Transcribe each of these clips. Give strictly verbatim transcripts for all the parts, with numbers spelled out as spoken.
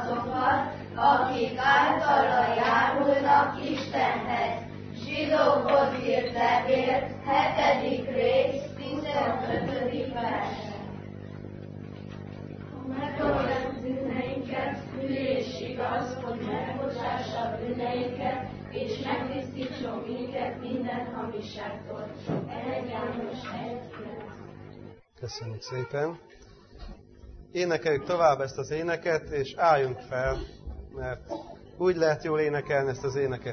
azokat, akik általa járulnak Istenhez. Zsidókhoz írt levél, hetedik rész, tizenötödik verse. Megoldasz bűneinket, hű és igaz, hogy megbocsássa bűneinket, és megtisztítson minket minden hamiságtól. Elég János egy. Köszönjük szépen! Énekeljük tovább ezt az éneket, és álljunk fel, mert úgy lehet jól énekelni ezt az éneket.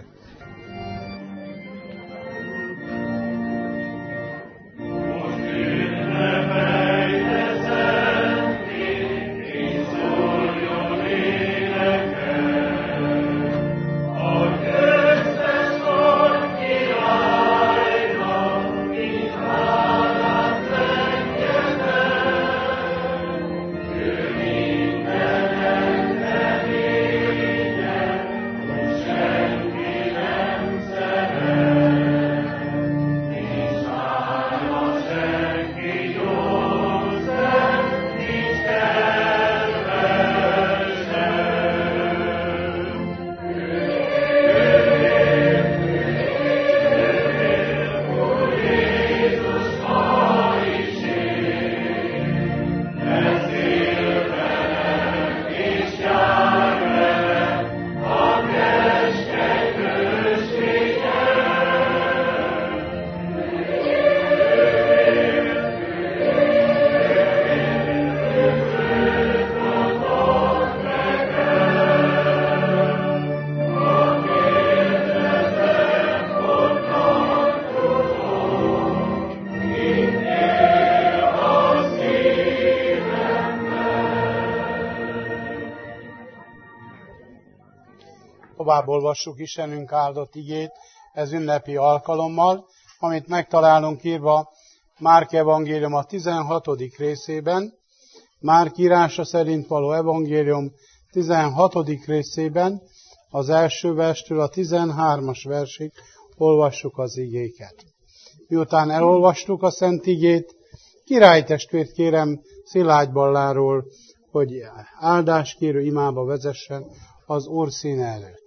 Tovább olvassuk Istenünk áldott igét ez ünnepi alkalommal, amit megtalálunk írva Márk evangélium a tizenhatodik részében, Márk írása szerint való evangélium tizenhatodik részében, az első verstől a tizenhármas versig olvassuk az igéket. Miután elolvastuk a szent igét, királytestvért kérem Szilágy Balláról, hogy áldáskérő imába vezessen az Úr színe előtt.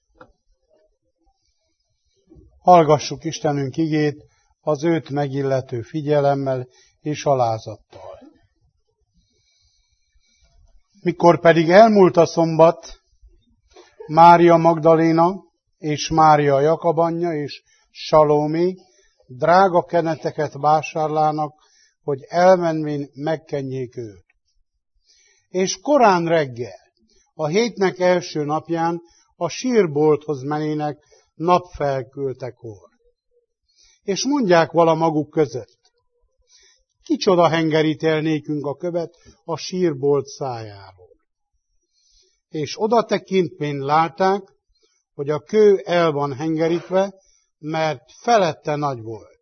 Hallgassuk Istenünk igét az őt megillető figyelemmel és alázattal. Mikor pedig elmúlt a szombat, Mária Magdaléna és Mária Jakab anyja és Salomé drága keneteket vásárlának, hogy elmenvén megkenjék őt. És korán reggel, a hétnek első napján a sírbolthoz menének napfelkültekor. És mondják vala maguk között, kicsoda hengerít nékünk a követ a sírbolt szájáról. És oda tekintvén látták, hogy a kő el van hengerítve, mert felette nagy volt.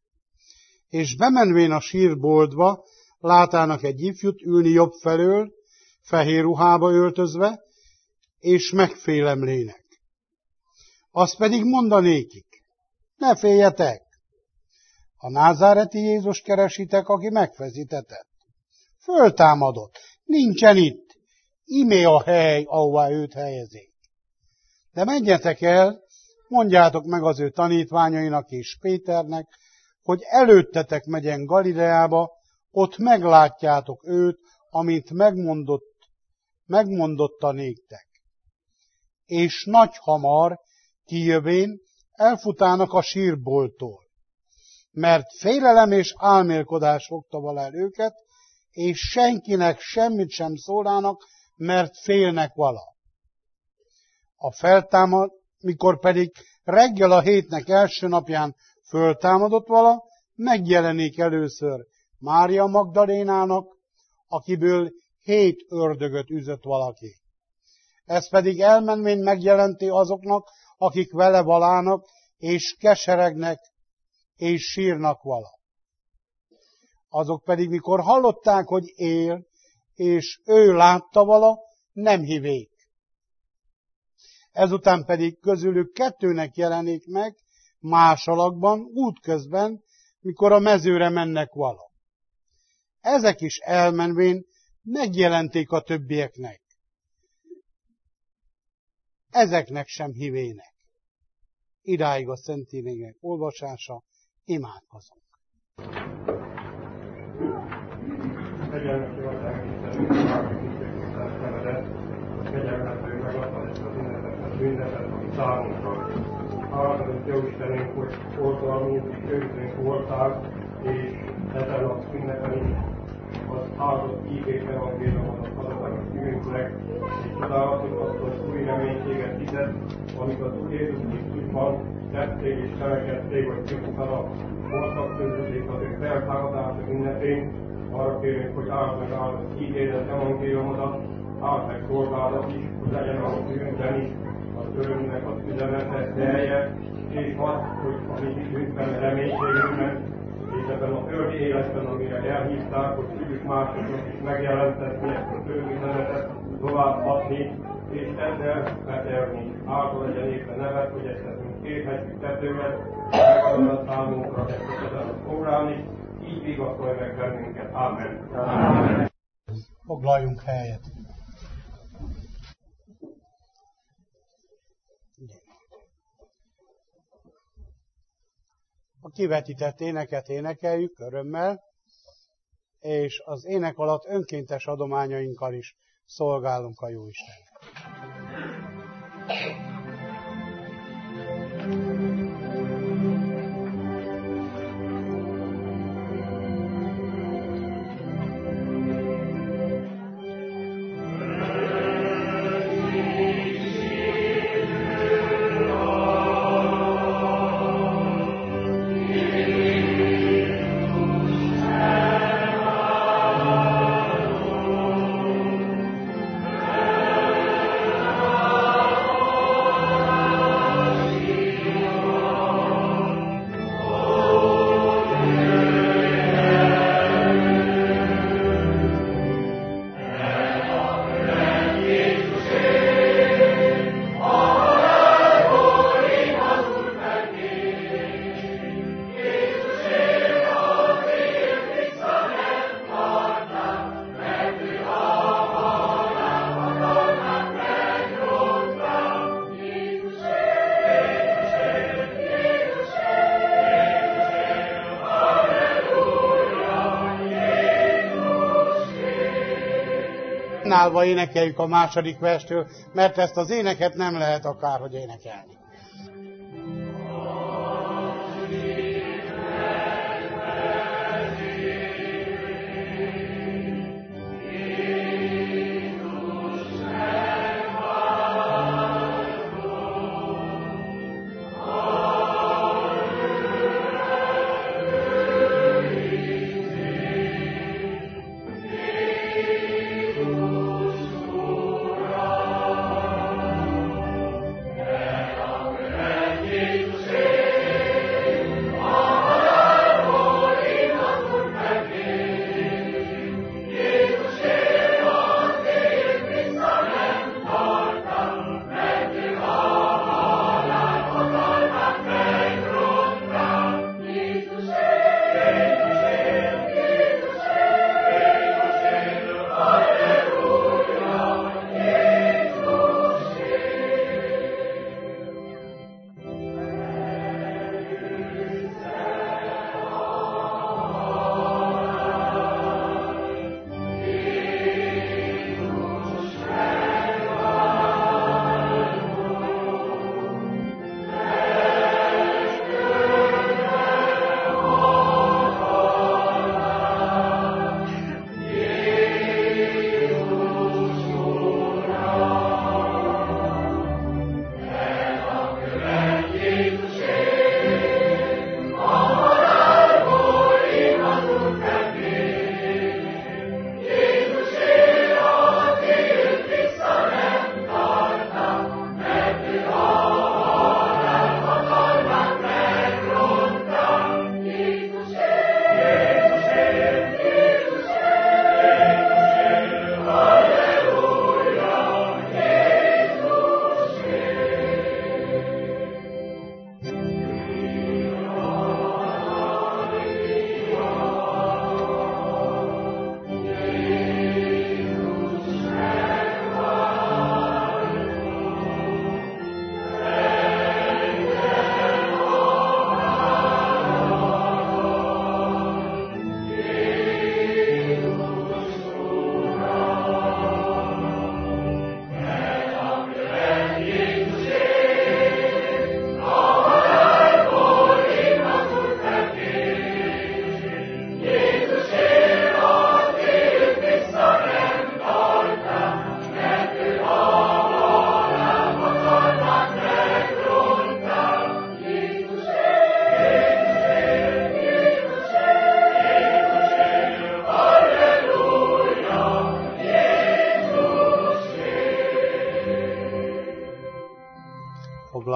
És bemenvén a sírboltba, látának egy ifjút ülni jobb felől, fehér ruhába öltözve, és megfélemlének. Azt pedig mondanékik, ne féljetek, a názáreti Jézus keresitek, aki megfeszítetett. Föltámadott, nincsen itt, imé a hely, ahová őt helyezik. De menjetek el, mondjátok meg az ő tanítványainak és Péternek, hogy előttetek megyen Galileába, ott meglátjátok őt, amint megmondott, megmondotta néktek. És nagy hamar kijövén elfutának a sírbolttól, mert félelem és álmélkodás fogta vala el őket, és senkinek semmit sem szólának, mert félnek vala. A feltámad, mikor pedig reggel a hétnek első napján föltámadott vala, megjelenik először Mária Magdalénának, akiből hét ördögöt üzött valaki. Ez pedig elmenvén megjelenti azoknak, akik vele valának, és keseregnek, és sírnak vala. Azok pedig, mikor hallották, hogy él, és ő látta vala, nem hívék. Ezután pedig közülük kettőnek jelenik meg más alakban, útközben, mikor a mezőre mennek vala. Ezek is elmenvén megjelenték a többieknek. ezeknek sem hívének. Idáig a Szentírények olvasása, imádkozunk. Kegyelmes jó atyánk, Istenünk, Isten nevedet, kegyelmető megadtad ezt az ünnepet, ünnepet, ami számunkra. Háladunk, jó Istenünk, hogy oltalmi őrzőnk voltál, és ezen az ünnepen is az áldott ígék evangéliumot adott a szívünknek, és csodálatos azt az új reménységet tized, amit az Úr Jézus Krisztusban tették és cselekedték, hogy kimutat a voltak közösség az ő feltámadása ünnepén. Arra kérünk, hogy áld meg áldott ígéret evangéliumodat, áld meg szolgálat is, hogy legyen a szívünkben is az örömnek az üzenete, telje, és az, hogy a mi hitünkben, reménységünkben, és ebben a földi életben, amire elhívták, hogy tudjuk másoknak is megjelentetni ezt a földi üzenetet, továbbadni, és ezzel betelni. Áldva legyen éppen nevet, hogy ezt teszünk kérhetjük tetőmet, megadod a számunkra ezt a ezen a órán is, így vigasztalj meg bennünket. Amen. Amen. Foglaljunk helyet. A kivetített éneket énekeljük örömmel, és az ének alatt önkéntes adományainkkal is szolgálunk a Jóistennek. Fennállva énekeljük a második verstől, mert ezt az éneket nem lehet akárhogy énekelni. Amen.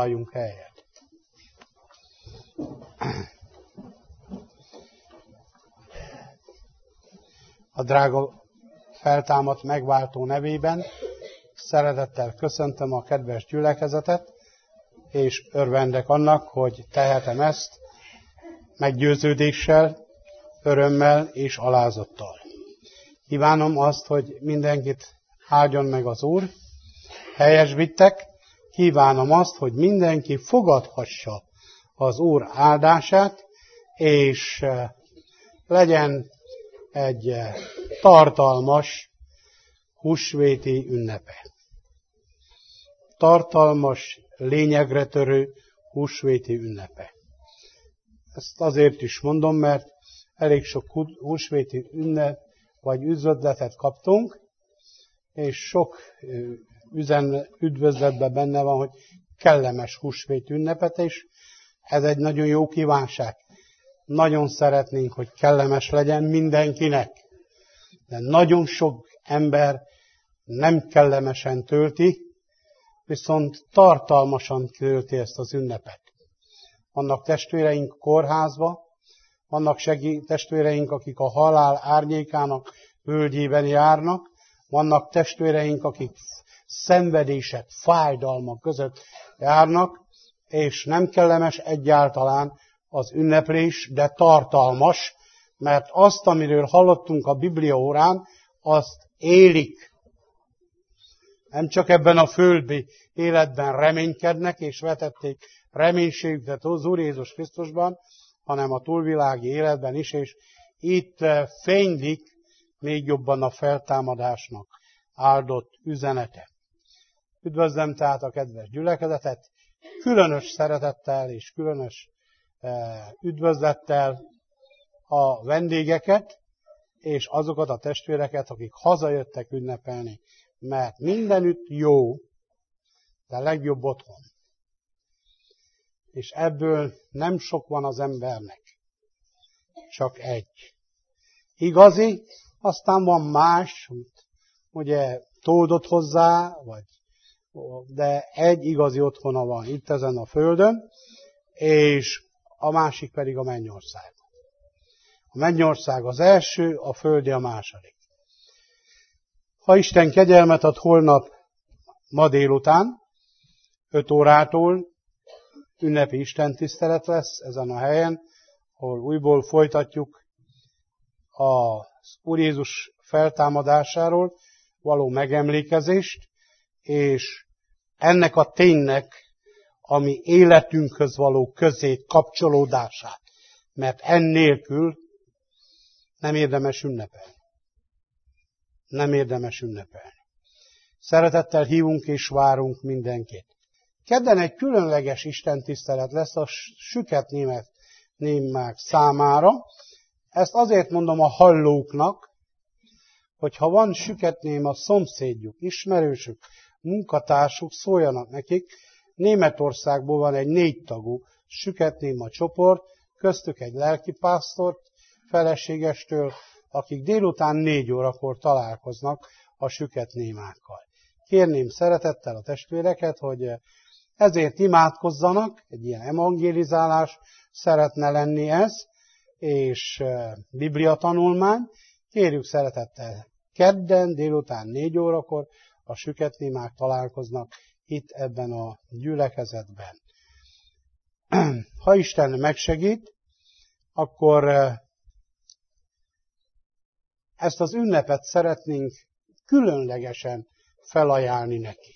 Foglaljunk helyet. A drága feltámadt megváltó nevében szeretettel köszöntöm a kedves gyülekezetet, és örvendek annak, hogy tehetem ezt meggyőződéssel, örömmel és alázattal. Kívánom azt, hogy mindenkit áldjon meg az Úr, helyesbittek, kívánom azt, hogy mindenki fogadhassa az Úr áldását, és legyen egy tartalmas húsvéti ünnepe. Tartalmas, lényegre törő húsvéti ünnepe. Ezt azért is mondom, mert elég sok húsvéti ünnep vagy üzletet kaptunk, és sok üzen, üdvözletben benne van, hogy kellemes húsvéti ünnepet, és ez egy nagyon jó kívánság. Nagyon szeretnénk, hogy kellemes legyen mindenkinek, de nagyon sok ember nem kellemesen tölti, viszont tartalmasan tölti ezt az ünnepet. Vannak testvéreink kórházba, vannak segí- testvéreink, akik a halál árnyékának völgyében járnak, vannak testvéreink, akik szenvedések, fájdalmak között járnak, és nem kellemes egyáltalán az ünneplés, de tartalmas, mert azt, amiről hallottunk a Biblia órán, azt élik. Nem csak ebben a földi életben reménykednek, és vetették reménységüket az Úr Jézus Krisztusban, hanem a túlvilági életben is, és itt fénylik még jobban a feltámadásnak áldott üzenete. Üdvözlöm tehát a kedves gyülekezetet, különös szeretettel és különös üdvözlettel a vendégeket, és azokat a testvéreket, akik hazajöttek ünnepelni, mert mindenütt jó, de legjobb otthon. És ebből nem sok van az embernek, csak egy. Igazi, aztán van más, ugye tódott hozzá, vagy, de egy igazi otthona van itt ezen a földön, és a másik pedig a mennyország. A mennyország az első, a földi a második. Ha Isten kegyelmet ad, holnap, ma délután, öt órától ünnepi istentisztelet lesz ezen a helyen, ahol újból folytatjuk az Úr Jézus feltámadásáról való megemlékezést, és ennek a ténynek, ami életünkhöz való közé kapcsolódását, mert ennélkül nem érdemes ünnepelni. Nem érdemes ünnepelni. Szeretettel hívunk és várunk mindenkit. Kedden egy különleges istentisztelet lesz a süket német némák számára. Ezt azért mondom a hallóknak, hogy ha van süketném a szomszédjuk, ismerősük, munkatársuk, szóljanak nekik. Németországból van egy négytagú süketnéma csoport, köztük egy lelkipásztort, feleségestől, akik délután négy órakor találkoznak a süketnémákkal. Kérném szeretettel a testvéreket, hogy ezért imádkozzanak, egy ilyen evangélizálás szeretne lenni ez, és Biblia tanulmány. Kérjük szeretettel, kedden délután négy órakor a süketnémák találkoznak itt ebben a gyülekezetben. Ha Isten megsegít, akkor ezt az ünnepet szeretnénk különlegesen felajánlni neki.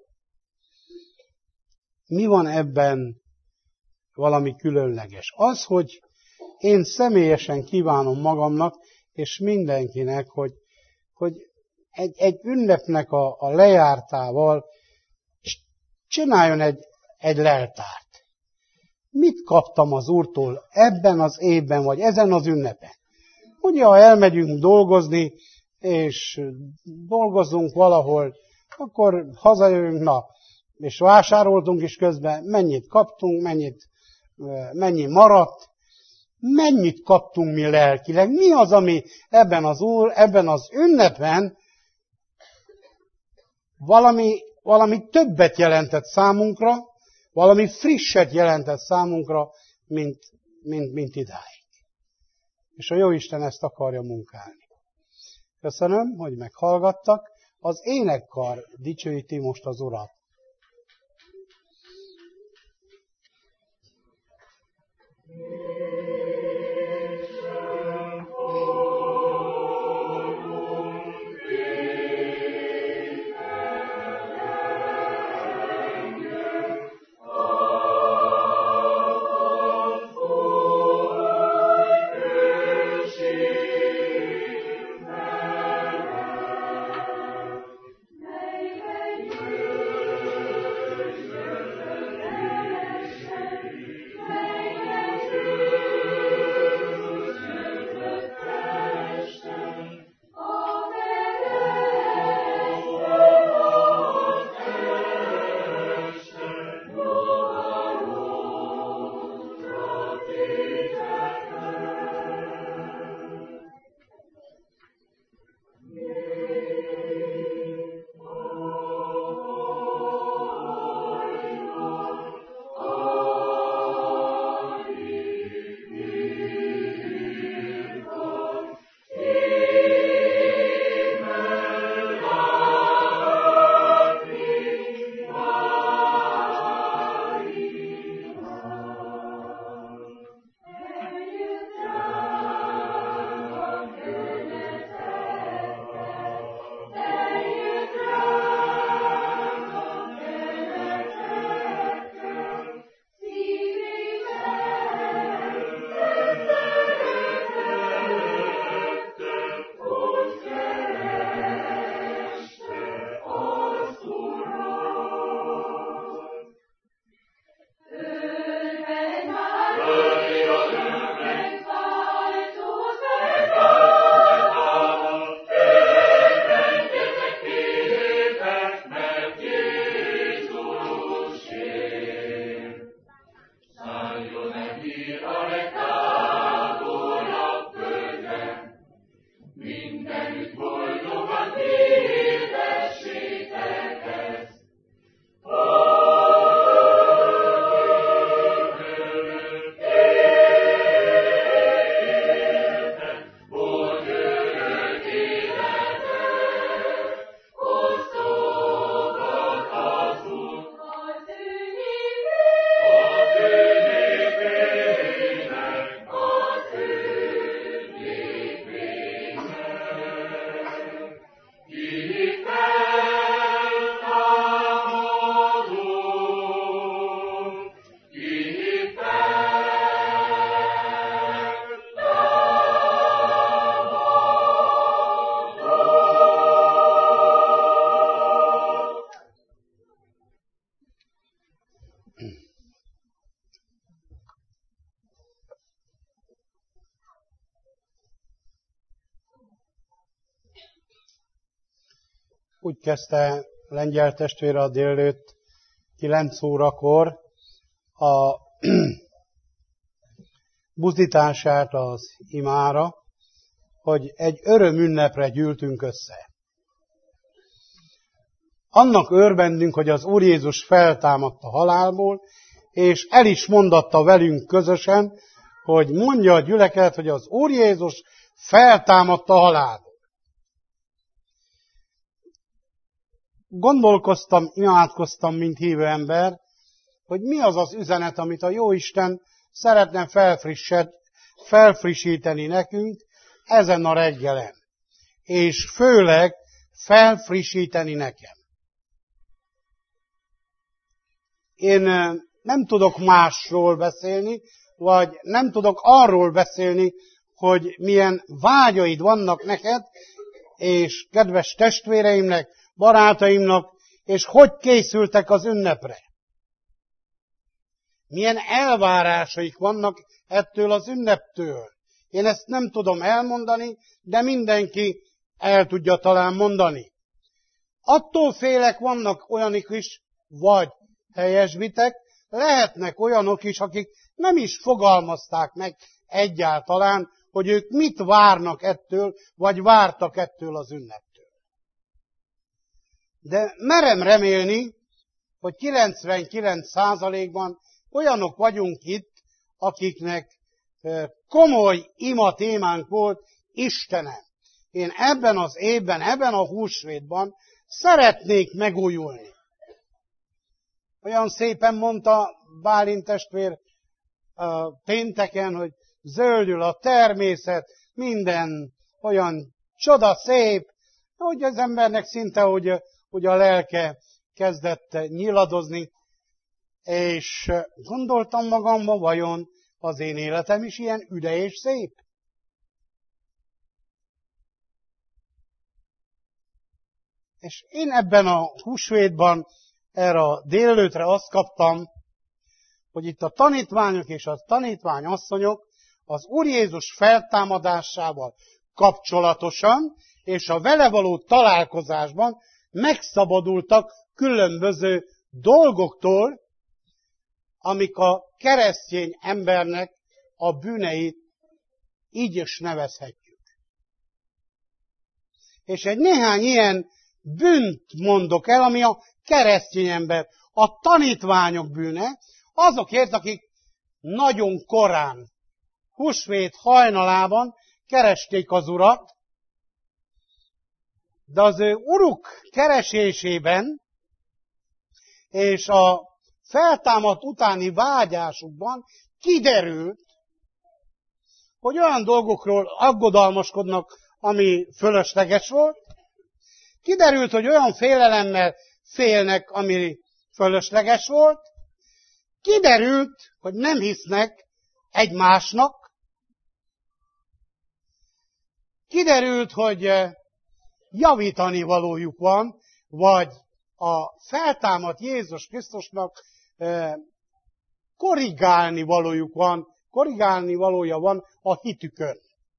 Mi van ebben valami különleges? Az, hogy én személyesen kívánom magamnak, és mindenkinek, hogy, hogy egy, egy ünnepnek a, a lejártával csináljon egy, egy leltárt. Mit kaptam az Úrtól ebben az évben, vagy ezen az ünnepen? Ugye, ha elmegyünk dolgozni, és dolgozunk valahol, akkor hazajövünk, na, és vásároltunk is közben, mennyit kaptunk, mennyit, mennyi maradt, mennyit kaptunk mi lelkileg, mi az, ami ebben az, úr, ebben az ünnepen valami, valami többet jelentett számunkra, valami frisset jelentett számunkra, mint, mint, mint idáig. És a Jóisten ezt akarja munkálni. Köszönöm, hogy meghallgattak. Az énekkar dicsőíti most az Urat. Úgy kezdte lengyel testvére a délelőtt kilenc órakor a buzdítását az imára, hogy egy örömünnepre gyűltünk össze. Annak örvendünk, hogy az Úr Jézus feltámadt a halálból, és el is mondatta velünk közösen, hogy mondja a gyülekezet, hogy az Úr Jézus feltámadt a halálból. Gondolkoztam, imádkoztam, mint hívő ember, hogy mi az az üzenet, amit a Jóisten szeretne felfrissíteni nekünk ezen a reggelen. És főleg felfrissíteni nekem. Én nem tudok másról beszélni, vagy nem tudok arról beszélni, hogy milyen vágyaid vannak neked, és kedves testvéreimnek, barátaimnak, és hogy készültek az ünnepre. Milyen elvárásaik vannak ettől az ünneptől. Én ezt nem tudom elmondani, de mindenki el tudja talán mondani. Attól félek, vannak olyanok is, vagy helyesbitek, lehetnek olyanok is, akik nem is fogalmazták meg egyáltalán, hogy ők mit várnak ettől, vagy vártak ettől az ünneptől. De merem remélni, hogy kilencvenkilenc százalékban olyanok vagyunk itt, akiknek komoly ima témánk volt, Istenem. Én ebben az évben, ebben a húsvétban szeretnék megújulni. Olyan szépen mondta Bálint testvér pénteken, hogy zöldül a természet, minden olyan csoda szép, hogy az embernek szinte, hogy, hogy a lelke kezdett nyiladozni, és gondoltam magamban, vajon az én életem is ilyen üde és szép? És én ebben a húsvétban erre a délelőtre azt kaptam, hogy itt a tanítványok és a tanítványasszonyok az Úr Jézus feltámadásával kapcsolatosan és a vele való találkozásban megszabadultak különböző dolgoktól, amik a keresztény embernek a bűneit így is nevezhetjük. És egy néhány ilyen bűnt mondok el, ami a keresztény ember, a tanítványok bűne, azokért, akik nagyon korán, húsvét hajnalában keresték az Urat, de az ő Uruk keresésében és a feltámadt utáni vágyásukban kiderült, hogy olyan dolgokról aggodalmaskodnak, ami fölösleges volt, kiderült, hogy olyan félelemmel félnek, ami fölösleges volt, kiderült, hogy nem hisznek egymásnak, kiderült, hogy javítani valójuk van, vagy a feltámadt Jézus Krisztusnak korrigálni valójuk van, korrigálni valója van a hitükön.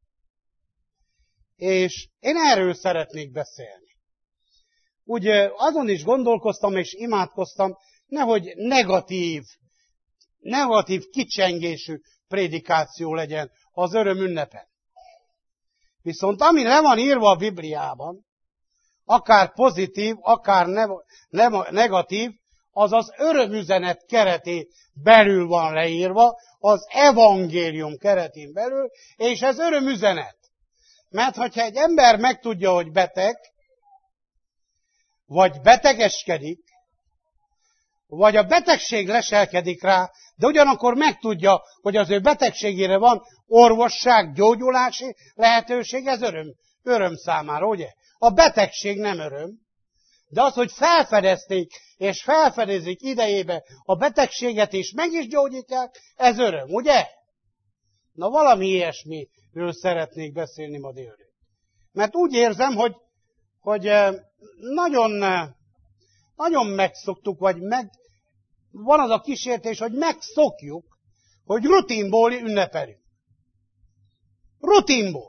És én erről szeretnék beszélni. Úgy azon is gondolkoztam és imádkoztam, nehogy negatív, negatív kicsengésű prédikáció legyen az öröm ünnepen. Viszont ami le van írva a Bibliában, akár pozitív, akár negatív, az az örömüzenet keretén belül van leírva, az evangélium keretén belül, és ez örömüzenet. Mert hogyha egy ember megtudja, hogy beteg, vagy betegeskedik, vagy a betegség leselkedik rá, de ugyanakkor megtudja, hogy az ő betegségére van orvosság, gyógyulási lehetőség, ez öröm, öröm számára, ugye? A betegség nem öröm, de az, hogy felfedezték, és felfedezik idejébe a betegséget, és meg is gyógyítják, ez öröm, ugye? Na valami ilyesmiről szeretnék beszélni ma délután. Mert úgy érzem, hogy, hogy nagyon, nagyon megszoktuk, vagy meg, van az a kísértés, hogy megszokjuk, hogy rutinból ünnepelünk. Rutinból.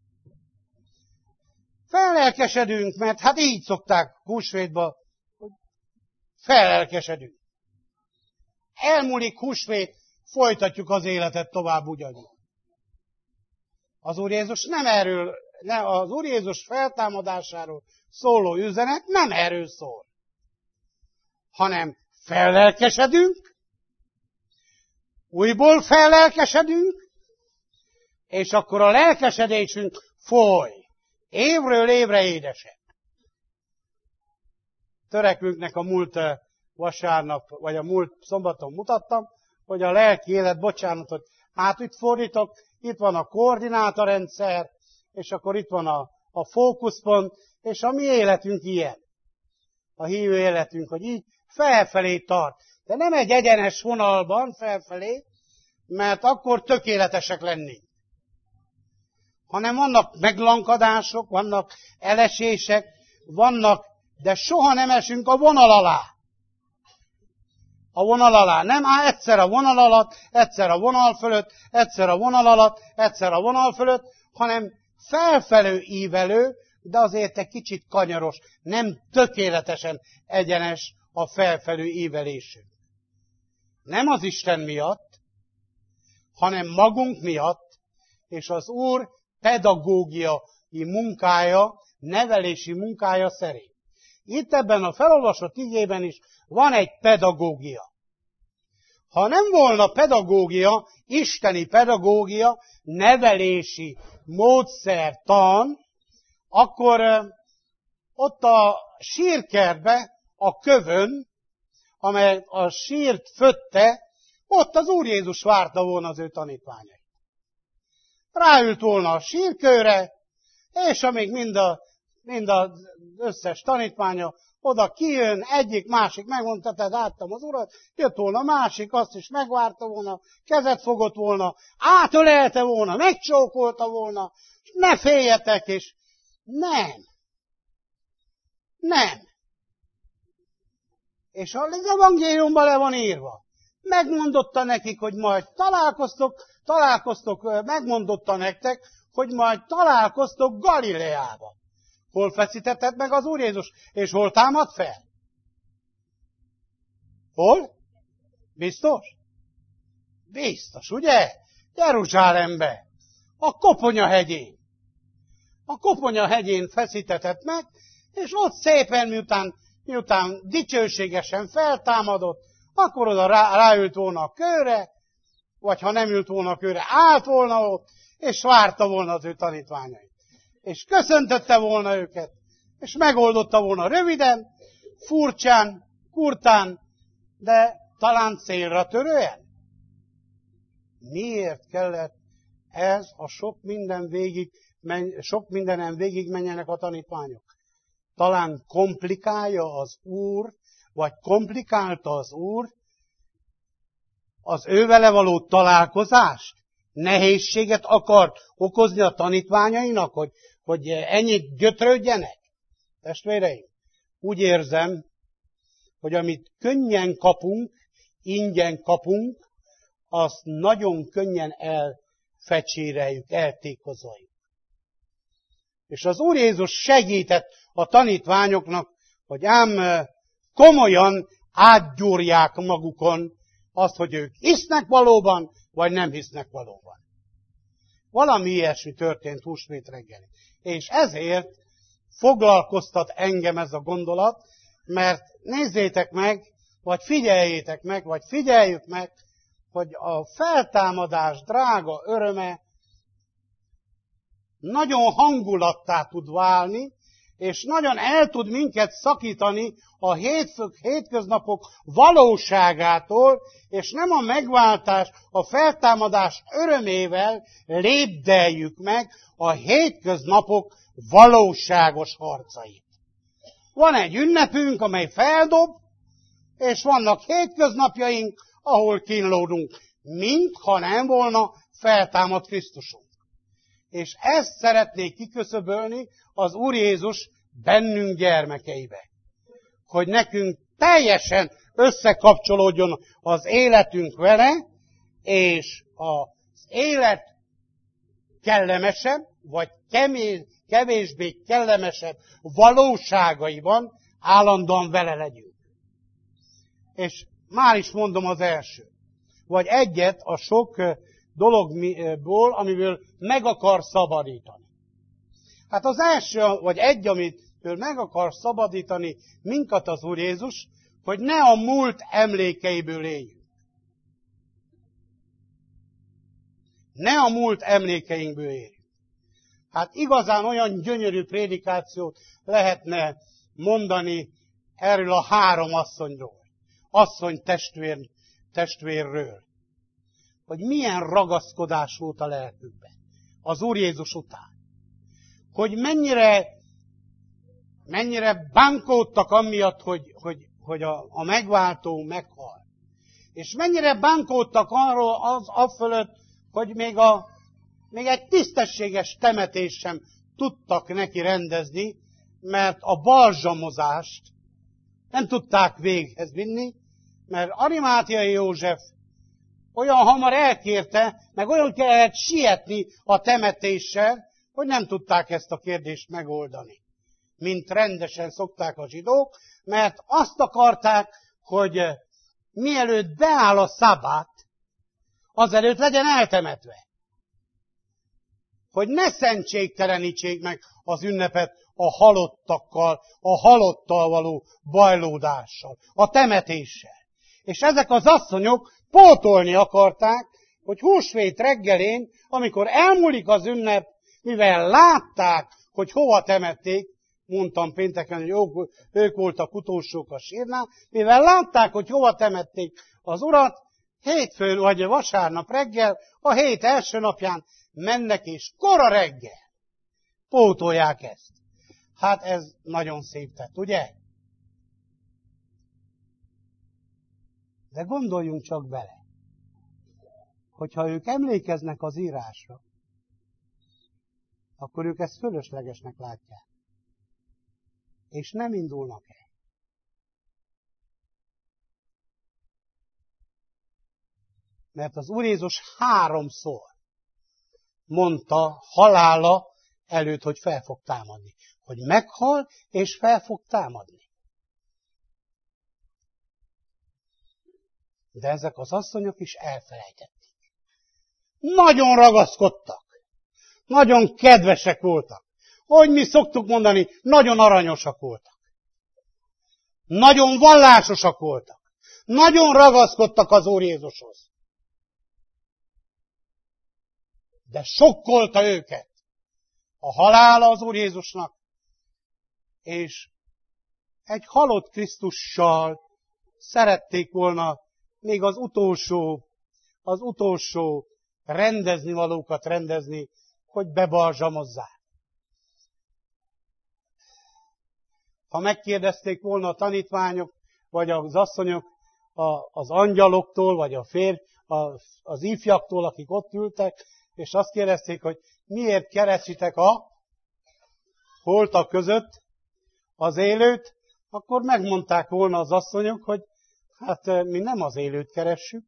Fellelkesedünk, mert hát így szokták húsvétba, hogy fellelkesedünk. Elmúlik húsvét, folytatjuk az életet tovább ugyanúgy. Az Úr Jézus nem erről, nem, az Úr Jézus feltámadásáról szóló üzenet nem erről szól, hanem fellelkesedünk, újból fellelkesedünk, és akkor a lelkesedésünk foly. Évről évre édesebb. Törekvőnknek a múlt vasárnap, vagy a múlt szombaton mutattam, hogy a lelki élet, bocsánatot, hát itt fordítok, itt van a koordinátorrendszer, és akkor itt van a, a fókuszpont, és a mi életünk ilyen. A hívő életünk, hogy így felfelé tart. De nem egy egyenes vonalban felfelé, mert akkor tökéletesek lennénk. Hanem vannak meglankadások, vannak elesések, vannak, de soha nem esünk a vonal alá. A vonal alá. Nem áll egyszer a vonal alatt, egyszer a vonal fölött, egyszer a vonal alatt, egyszer a vonal fölött, hanem felfelő ívelő, de azért egy kicsit kanyaros, nem tökéletesen egyenes a felfelő ívelésünk. Nem az Isten miatt, hanem magunk miatt, és az Úr pedagógiai munkája, nevelési munkája szerint. Itt ebben a felolvasott igében is van egy pedagógia. Ha nem volna pedagógia, isteni pedagógia, nevelési módszertan, akkor ott a sírkertbe, a kövön, amely a sírt fötte, ott az Úr Jézus várta volna az ő tanítványait. Ráült volna a sírkőre, és amíg mind, a, mind az összes tanítványa oda kijön, egyik, másik megmondta, tehát láttam az Urat, jött volna másik, azt is megvárta volna, kezet fogott volna, átölelte volna, megcsókolta volna, és ne féljetek, és nem. Nem. És az evangéliumban le van írva. Megmondotta nekik, hogy majd találkoztok, találkoztok, megmondotta nektek, hogy majd találkoztok Galileába. Hol feszítetted meg az Úr Jézus, és hol támad fel? Hol? Biztos? Biztos, ugye? Jeruzsálembe, a Koponya hegyén. A Koponya hegyén feszítetett meg, és ott szépen, miután, miután dicsőségesen feltámadott, akkor oda rá, ráült volna a kőre, vagy ha nem ült volna a kőre, állt volna ott, és várta volna az ő tanítványait. És köszöntette volna őket, és megoldotta volna röviden, furcsán, kurtán, de talán célra törően. Miért kellett ez a sok minden végig, sok mindenen végig menjenek a tanítványok? Talán komplikálja az Úr, vagy komplikálta az Úr az ővele való találkozást? Nehézséget akart okozni a tanítványainak, hogy, hogy ennyit gyötrődjenek? Testvéreim, úgy érzem, hogy amit könnyen kapunk, ingyen kapunk, azt nagyon könnyen elfecséreljük, eltékozoljuk. És az Úr Jézus segített a tanítványoknak, hogy ám komolyan átgyúrják magukon azt, hogy ők hisznek valóban, vagy nem hisznek valóban. Valami ilyesmi történt húsvét reggel. És ezért foglalkoztat engem ez a gondolat, mert nézzétek meg, vagy figyeljétek meg, vagy figyeljük meg, hogy a feltámadás drága öröme nagyon hangulattá tud válni, és nagyon el tud minket szakítani a hétköznapok valóságától, és nem a megváltás, a feltámadás örömével lépdeljük meg a hétköznapok valóságos harcait. Van egy ünnepünk, amely feldob, és vannak hétköznapjaink, ahol kínlódunk, mintha nem volna feltámadt Krisztusunk. És ezt szeretnék kiköszöbölni az Úr Jézus bennünk gyermekeibe. Hogy nekünk teljesen összekapcsolódjon az életünk vele, és az élet kellemesebb, vagy kevésbé kellemesebb valóságaiban állandóan vele legyünk. És már is mondom az első. Vagy egyet a sok dologból, amiből meg akar szabadítani. Hát az első, vagy egy, amitől meg akar szabadítani minket az Úr Jézus, hogy ne a múlt emlékeiből éljünk. Ne a múlt emlékeinkből éljünk. Hát igazán olyan gyönyörű prédikációt lehetne mondani erről a három asszonyról. Asszony testvér, testvérről. Hogy milyen ragaszkodás volt a lelkükben az Úr Jézus után. Hogy mennyire, mennyire bánkódtak amiatt, hogy, hogy, hogy a, a megváltó meghal. És mennyire bánkódtak arról az afölött, hogy még, a, még egy tisztességes temetést sem tudtak neki rendezni, mert a balzsamozást nem tudták véghez vinni, mert Arimátiai József olyan hamar elkérte, meg olyan kellett sietni a temetéssel, hogy nem tudták ezt a kérdést megoldani. Mint rendesen szokták a zsidók, mert azt akarták, hogy mielőtt beáll a szabát, azelőtt legyen eltemetve. hogy ne szentségtelenítsék meg az ünnepet a halottakkal, a halottal való bajlódással, a temetéssel. És ezek az asszonyok pótolni akarták, hogy húsvét reggelén, amikor elmúlik az ünnep, mivel látták, hogy hova temették, mondtam pénteken, hogy ők, ők voltak utolsók a sírnál, mivel látták, hogy hova temették az urat, hétfőn vagy vasárnap reggel, a hét első napján mennek, és kora reggel pótolják ezt. Hát ez nagyon szép tett, ugye? De gondoljunk csak bele, hogyha ők emlékeznek az írásra, akkor ők ezt fölöslegesnek látják. És nem indulnak el. Mert az Úr Jézus háromszor mondta halála előtt, hogy fel fog támadni. Hogy meghal, és fel fog támadni. De ezek az asszonyok is elfelejtették. Nagyon ragaszkodtak. Nagyon kedvesek voltak. Hogy mi szoktuk mondani, nagyon aranyosak voltak. Nagyon vallásosak voltak. Nagyon ragaszkodtak az Úr Jézushoz. De sokkolta őket a halála az Úr Jézusnak, és egy halott Krisztussal szerették volna még az utolsó, az utolsó rendeznivalókat rendezni, hogy bebalzsamozzák. Ha megkérdezték volna a tanítványok, vagy az asszonyok az angyaloktól, vagy a férj, az ifjaktól, akik ott ültek, és azt kérdezték, hogy miért keresitek a holtak között az élőt, akkor megmondták volna az asszonyok, hogy hát mi nem az élőt keressük,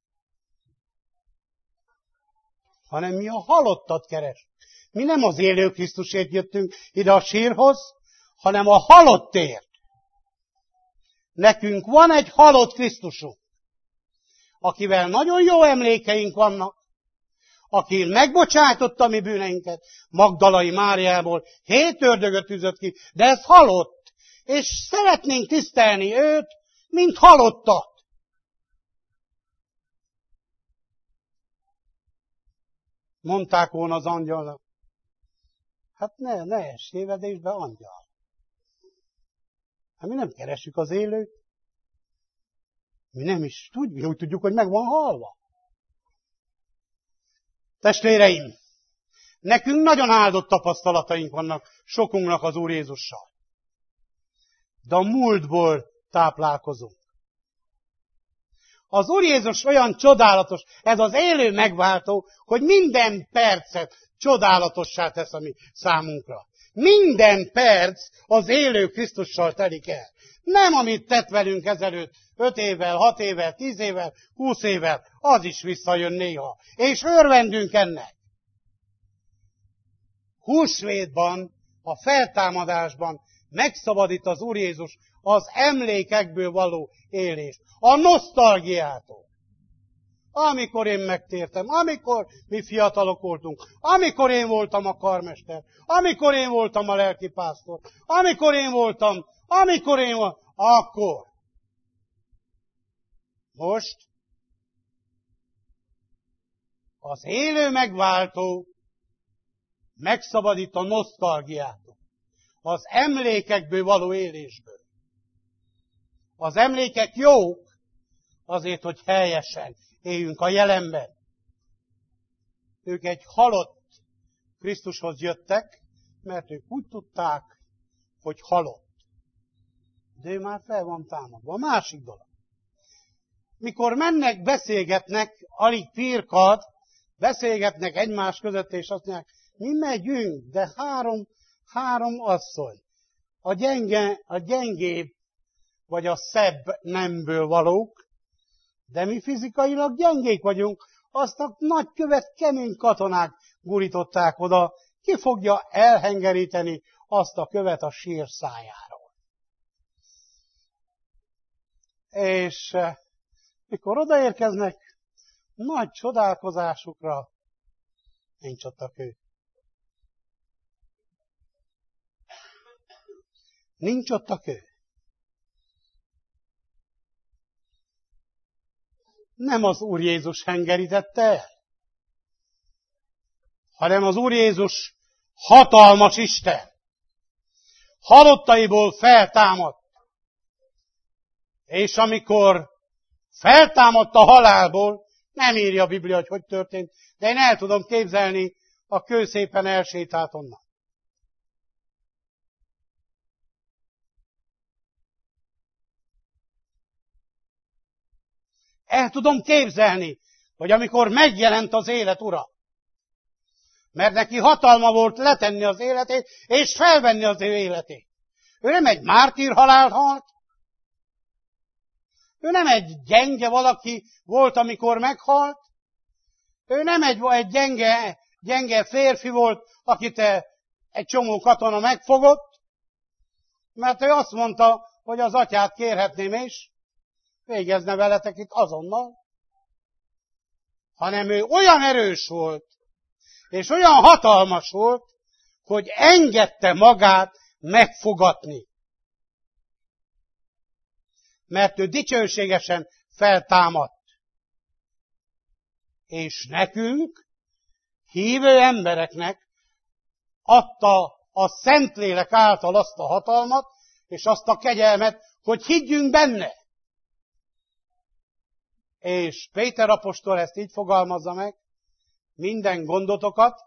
hanem mi a halottat keressük. Mi nem az élő Krisztusért jöttünk ide a sírhoz, hanem a halottért. Nekünk van egy halott Krisztusunk, akivel nagyon jó emlékeink vannak, aki megbocsájtotta mi bűneinket, Magdalai Máriából hét ördögöt üzött ki, de ez halott, és szeretnénk tisztelni őt, mint halottat. Mondták volna az angyalnak, hát ne, ne ess tévedésbe, angyal. Hát mi nem keressük az élőt. Mi nem is tudjuk, úgy tudjuk, hogy meg van halva. Testvéreim, nekünk nagyon áldott tapasztalataink vannak sokunknak az Úr Jézussal. De a múltból táplálkozunk. Az Úr Jézus olyan csodálatos, ez az élő megváltó, hogy minden percet csodálatossá tesz a mi számunkra. Minden perc az élő Krisztussal telik el. Nem amit tett velünk ezelőtt öt évvel, hat évvel, tíz évvel, húsz évvel, az is visszajön néha. És örvendünk ennek. Húsvétban, a feltámadásban megszabadít az Úr Jézus az emlékekből való élést, a nosztalgiától. Amikor én megtértem, amikor mi fiatalok voltunk, amikor én voltam a karmester, amikor én voltam a lelkipásztor, amikor én voltam, amikor én voltam, akkor. Most az élő megváltó megszabadít a nosztalgiától, az emlékekből való élésből. Az emlékek jók azért, hogy helyesen éljünk a jelenben. Ők egy halott Krisztushoz jöttek, mert ők úgy tudták, hogy halott. De ő már fel van támadva. A másik dolog. Mikor mennek, beszélgetnek, alig pirkad, beszélgetnek egymás között, és azt mondják, mi megyünk, de három, három asszony. A, gyenge, a gyengébb, vagy a szebb nemből valók, de mi fizikailag gyengék vagyunk, azt a nagykövet kemény katonák gurították oda, ki fogja elhengeríteni azt a követ a sír szájáról. És mikor odaérkeznek, nagy csodálkozásukra nincs ott a kő. Nincs ott a kő. Nem az Úr Jézus hengerítette el, hanem az Úr Jézus hatalmas Isten. Halottaiból feltámadt. És amikor feltámadt a halálból, nem írja a Biblia, hogy hogy történt, de én el tudom képzelni, a kő szépen elsétált onnan. El tudom képzelni, hogy amikor megjelent az élet ura, mert neki hatalma volt letenni az életét, és felvenni az ő életét. Ő nem egy mártír halált halt, ő nem egy gyenge valaki volt, amikor meghalt, ő nem egy, egy gyenge, gyenge férfi volt, akit egy csomó katona megfogott, mert ő azt mondta, hogy az atyát kérhetném is, végezne veletek itt azonnal, hanem ő olyan erős volt, és olyan hatalmas volt, hogy engedte magát megfogatni. Mert ő dicsőségesen feltámadt. És nekünk, hívő embereknek adta a Szentlélek által azt a hatalmat, és azt a kegyelmet, hogy higgyünk benne. És Péter apostol ezt így fogalmazza meg, minden gondotokat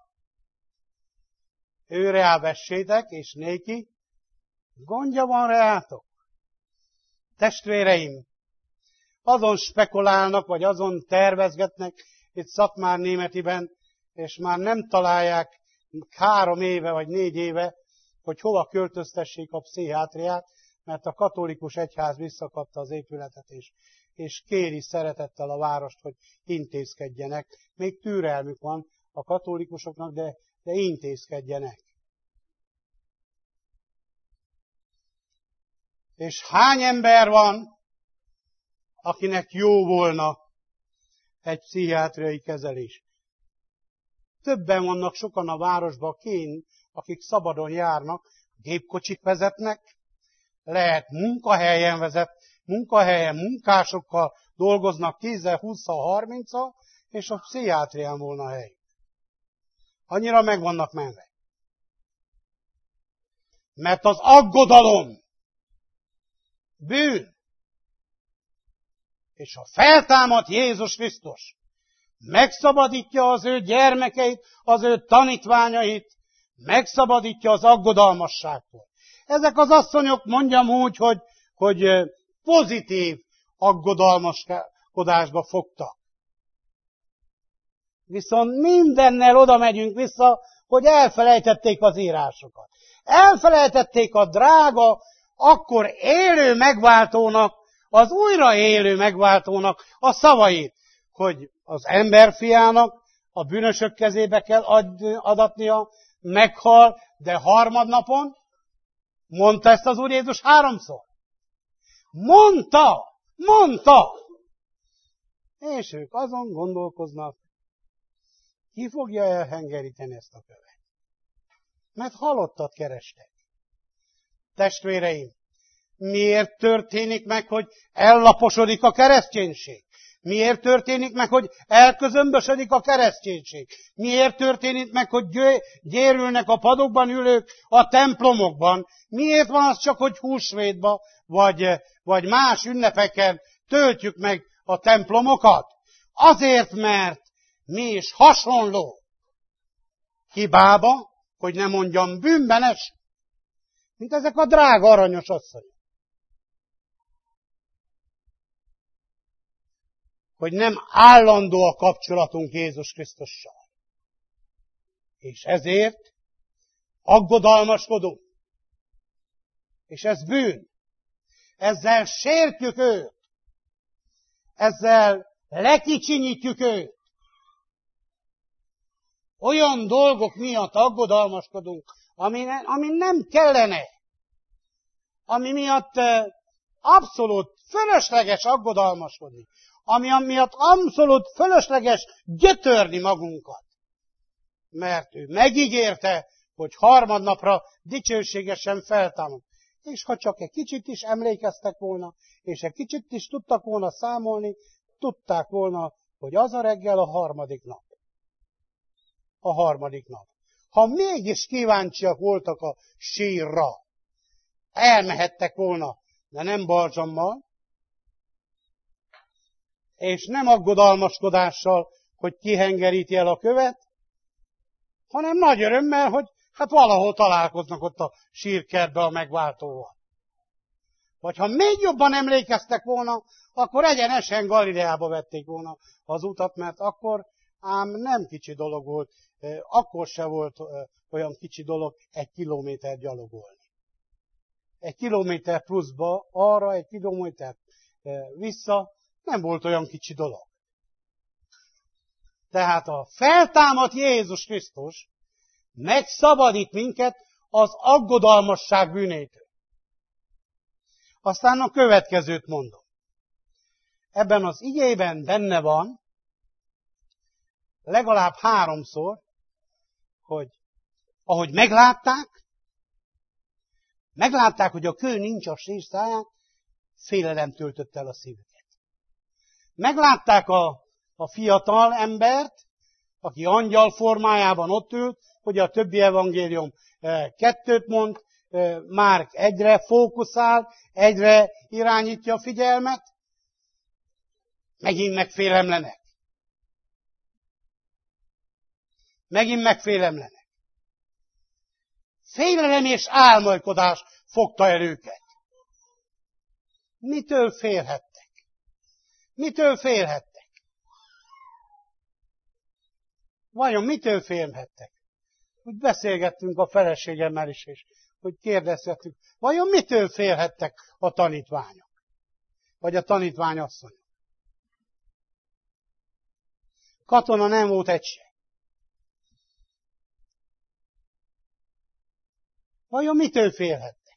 őre vessétek, és néki gondja van reátok. Testvéreim, azon spekulálnak, vagy azon tervezgetnek itt Szatmár Németiben, és már nem találják három éve, vagy négy éve, hogy hova költöztessék a pszichiátriát, mert a katolikus egyház visszakapta az épületet, és, és kéri szeretettel a várost, hogy intézkedjenek. Még türelmük van a katolikusoknak, de, de intézkedjenek. És hány ember van, akinek jó volna egy pszichiátriai kezelés? Többen vannak sokan a városban kint, akik szabadon járnak, gépkocsik vezetnek, lehet munkahelyen vezet, munkahelyen munkásokkal dolgoznak tíz, húsz, harminc, és a pszichiátrián volna hely. Annyira meg vannak menve. Mert az aggodalom bűn. És a feltámadt Jézus Krisztus megszabadítja az ő gyermekeit, az ő tanítványait, megszabadítja az aggodalmasságtól. Ezek az asszonyok, mondjam úgy, hogy, hogy pozitív aggodalmaskodásba fogtak. Viszont mindennel oda megyünk vissza, hogy elfelejtették az írásokat. Elfelejtették a drága, akkor élő megváltónak, az újra élő megváltónak a szavait, hogy az emberfiának a bűnösök kezébe kell adatnia, meghal, de harmadnapon mondta ezt az Úr Jézus háromszor. Mondta! Mondta! És ők azon gondolkoznak, ki fogja elhengeríteni ezt a követ. Mert halottat kerestek. Testvéreim, miért történik meg, hogy ellaposodik a kereszténység? Miért történik meg, hogy elközömbösödik a kereszténység? Miért történik meg, hogy gyérülnek a padokban ülők a templomokban? Miért van az csak, hogy húsvétban, vagy, vagy más ünnepeken töltjük meg a templomokat? Azért, mert mi is hasonló hibába, hogy ne mondjam bűnben esünk, mint ezek a drága aranyos asszonyok. Hogy nem állandó a kapcsolatunk Jézus Krisztussal. És ezért aggodalmaskodunk. És ez bűn. Ezzel sértjük őt. Ezzel lekicsinyítjük őt. Olyan dolgok miatt aggodalmaskodunk, ami, ne, ami nem kellene. Ami miatt abszolút fölösleges aggodalmaskodni. Ami miatt abszolút fölösleges gyötörni magunkat. Mert ő megígérte, hogy harmadnapra dicsőségesen feltámad. és ha csak egy kicsit is emlékeztek volna, és egy kicsit is tudtak volna számolni, tudták volna, hogy az a reggel a harmadik nap. A harmadik nap. Ha mégis kíváncsiak voltak a sírra, elmehettek volna, de nem balzsammal, és nem aggodalmaskodással, hogy kihengeríti el a követ, hanem nagy örömmel, hogy hát valahol találkoznak ott a sírkertbe a megváltóval. Vagy ha még jobban emlékeztek volna, akkor egyenesen Galileába vették volna az utat, mert akkor ám nem kicsi dolog volt, akkor se volt olyan kicsi dolog egy kilométer gyalogolni. Egy kilométer pluszba, arra egy kilométer vissza, nem volt olyan kicsi dolog. Tehát a feltámadt Jézus Krisztus megszabadít minket az aggodalmasság bűnétől. Aztán a következőt mondom. Ebben az igében benne van legalább háromszor, hogy ahogy meglátták, meglátták, hogy a kő nincs a sír száján, félelem töltött el a szívüket. Meglátták a, a fiatal embert, aki angyal formájában ott ült, hogy a többi evangélium kettőt mond, Márk egyre fókuszál, egyre irányítja a figyelmet, megint megfélemlenek. Megint megfélemlenek. Félelem és álmodkodás fogta el őket. Mitől félhettek? Mitől félhettek? Vajon mitől félhettek? Úgy beszélgettünk a feleségemmel is, és hogy kérdezhetünk, vajon mitől félhettek a tanítványok? Vagy a tanítványasszonyok? Katona nem volt egy se. Vajon mitől félhettek?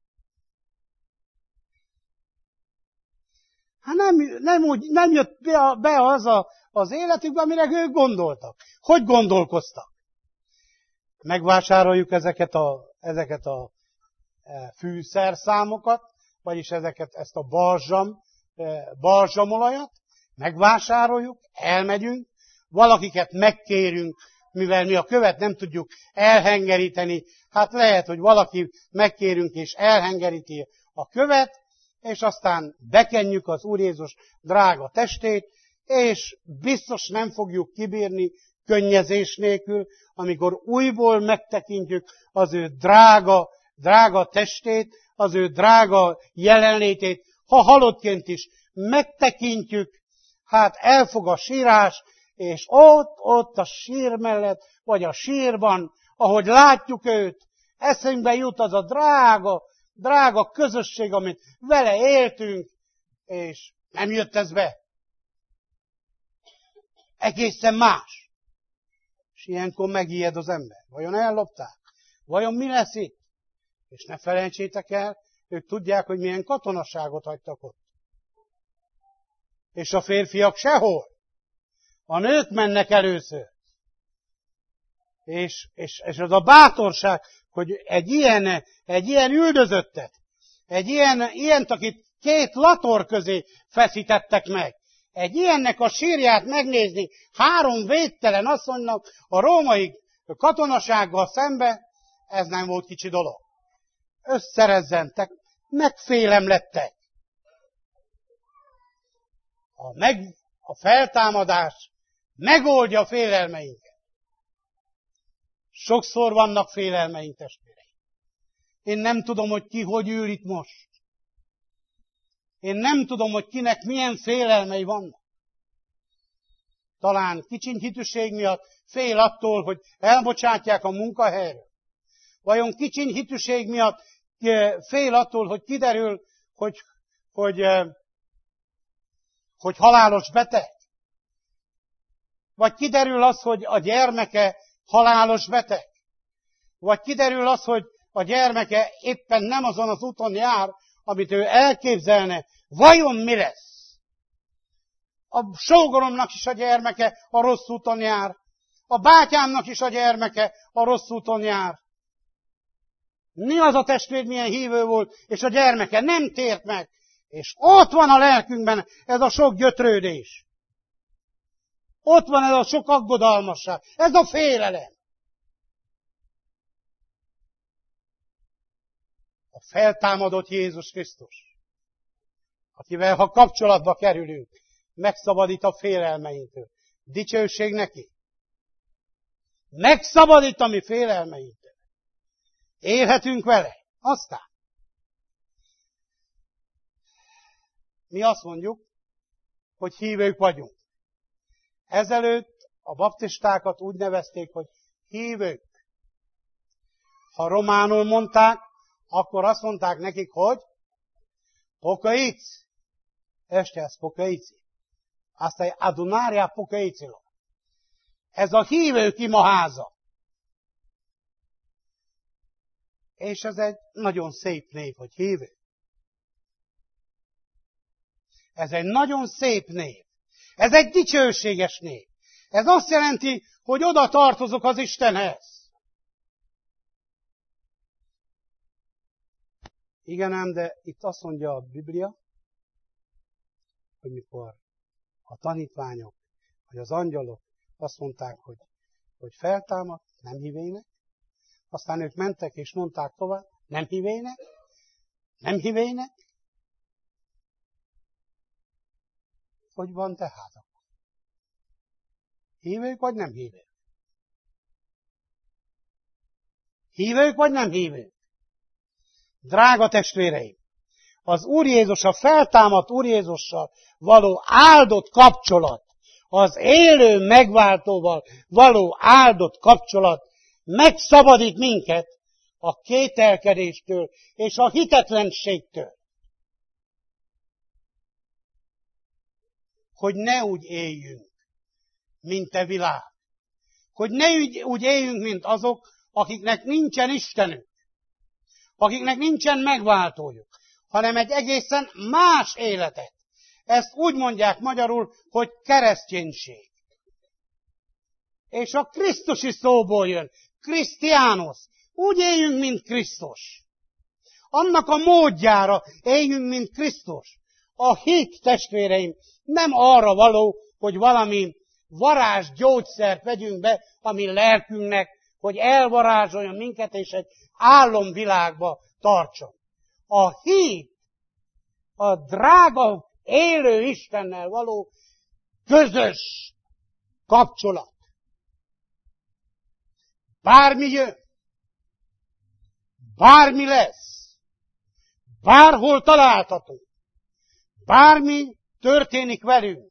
Hát nem, nem, úgy, nem jött be, be az a, az életükbe, amire ők gondoltak. Hogy gondolkoztak? Megvásároljuk ezeket a, ezeket a fűszerszámokat, vagyis ezeket, ezt a balzsam, balzsamolajat, megvásároljuk, elmegyünk, valakiket megkérünk, mivel mi a követ nem tudjuk elhengeríteni, hát lehet, hogy valaki megkérünk és elhengeríti a követ, és aztán bekenjük az Úr Jézus drága testét, és biztos nem fogjuk kibírni könnyezés nélkül, amikor újból megtekintjük az ő drága, drága testét, az ő drága jelenlétét, ha halottként is megtekintjük, hát elfog a sírás, és ott, ott a sír mellett, vagy a sírban, ahogy látjuk őt, eszünkbe jut az a drága, drága közösség, amit vele éltünk, és nem jött ez be. Egészen más. És ilyenkor megijed az ember. Vajon ellopták? Vajon mi lesz itt? És ne felejtsétek el, ők tudják, hogy milyen katonaságot hagytak ott. És a férfiak sehol. A nők mennek először. És, és, és az a bátorság, hogy egy ilyen, egy ilyen üldözöttet, egy ilyen, ilyent, akit két lator közé feszítettek meg, egy ilyennek a sírját megnézni három védtelen asszonynak a római katonasággal szembe, ez nem volt kicsi dolog. Összerezzentek, megfélemlettek. A, meg, a feltámadás megoldja a félelmeinket. Sokszor vannak félelmeink, testvéreim. Én nem tudom, hogy ki hogy ül itt most. Én nem tudom, hogy kinek milyen félelmei vannak. Talán kicsiny hitűség miatt fél attól, hogy elbocsátják a munkahelyről. Vajon kicsiny hitűség miatt fél attól, hogy kiderül, hogy, hogy, hogy halálos beteg? Vagy kiderül az, hogy a gyermeke halálos beteg? Vagy kiderül az, hogy a gyermeke éppen nem azon az úton jár, amit ő elképzelne? Vajon mi lesz? A sógoromnak is a gyermeke a rossz úton jár. A bátyámnak is a gyermeke a rossz úton jár. Mi az a testvér, milyen hívő volt, és a gyermeke nem tért meg. És ott van a lelkünkben ez a sok gyötrődés. Ott van ez a sok aggodalmasság, ez a félelem. A feltámadott Jézus Krisztus, akivel ha kapcsolatba kerülünk, megszabadít a félelmeinktől. Dicsőség neki. Megszabadít a mi félelmeinktől. Élhetünk vele. Aztán mi azt mondjuk, hogy hívők vagyunk. Ezelőtt a baptistákat úgy nevezték, hogy hívők. Ha románul mondták, akkor azt mondták nekik, hogy pocăiți. Ăștia pocăiții. Asta e adunarea pocăiților. Ez a hívők imaháza. És ez egy nagyon szép név, hogy hívő. Ez egy nagyon szép név. Ez egy dicsőséges név. Ez azt jelenti, hogy oda tartozok az Istenhez. Igen ám, de itt azt mondja a Biblia, hogy mikor a tanítványok, vagy az angyalok azt mondták, hogy, hogy feltámadt, nem hívének, aztán ők mentek és mondták tovább, nem hívének, nem hívének. Hogy van tehát akkor? Hívők vagy nem hívők? Hívők vagy nem hívők? Drága testvéreim, az Úr Jézus, a feltámadt Úr Jézussal való áldott kapcsolat, az élő megváltóval való áldott kapcsolat megszabadít minket a kételkedéstől és a hitetlenségtől. Hogy ne úgy éljünk, mint a világ. Hogy ne úgy éljünk, mint azok, akiknek nincsen Istenük. Akiknek nincsen megváltójuk, hanem egy egészen más életet. Ezt úgy mondják magyarul, hogy kereszténység. És a Krisztusi szóból jön, Krisztiánus. Úgy éljünk, mint Krisztus. Annak a módjára éljünk, mint Krisztus. A hit, testvéreim, nem arra való, hogy valami varázsgyógyszert vegyünk be a mi lelkünknek, hogy elvarázsoljon minket, és egy álomvilágba tartson. A hit, a drága, élő Istennel való közös kapcsolat. Bármi jön, bármi lesz, bárhol találtatunk, bármi történik velünk,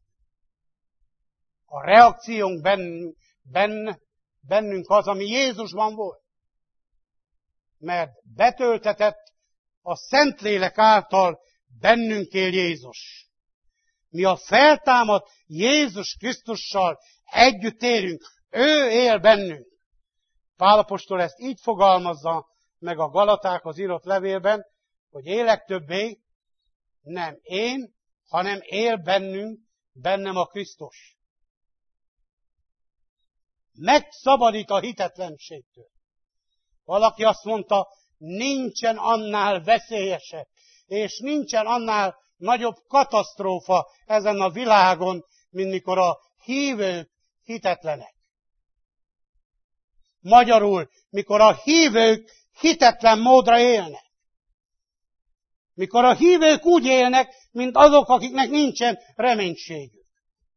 a reakciónk bennünk, benne, bennünk az, ami Jézusban volt. Mert betöltetett a Szentlélek által bennünk él Jézus. Mi a feltámadt Jézus Krisztussal együtt élünk. Ő él bennünk. Pál apostol ezt így fogalmazza meg a Galatákhoz írott levélben, hogy élek többé, nem én, hanem él bennünk, bennem a Krisztus. Megszabadít a hitetlenségtől. Valaki azt mondta, nincsen annál veszélyesebb, és nincsen annál nagyobb katasztrófa ezen a világon, mint mikor a hívők hitetlenek. Magyarul, mikor a hívők hitetlen módra élnek. Mikor a hívők úgy élnek, mint azok, akiknek nincsen reménységük.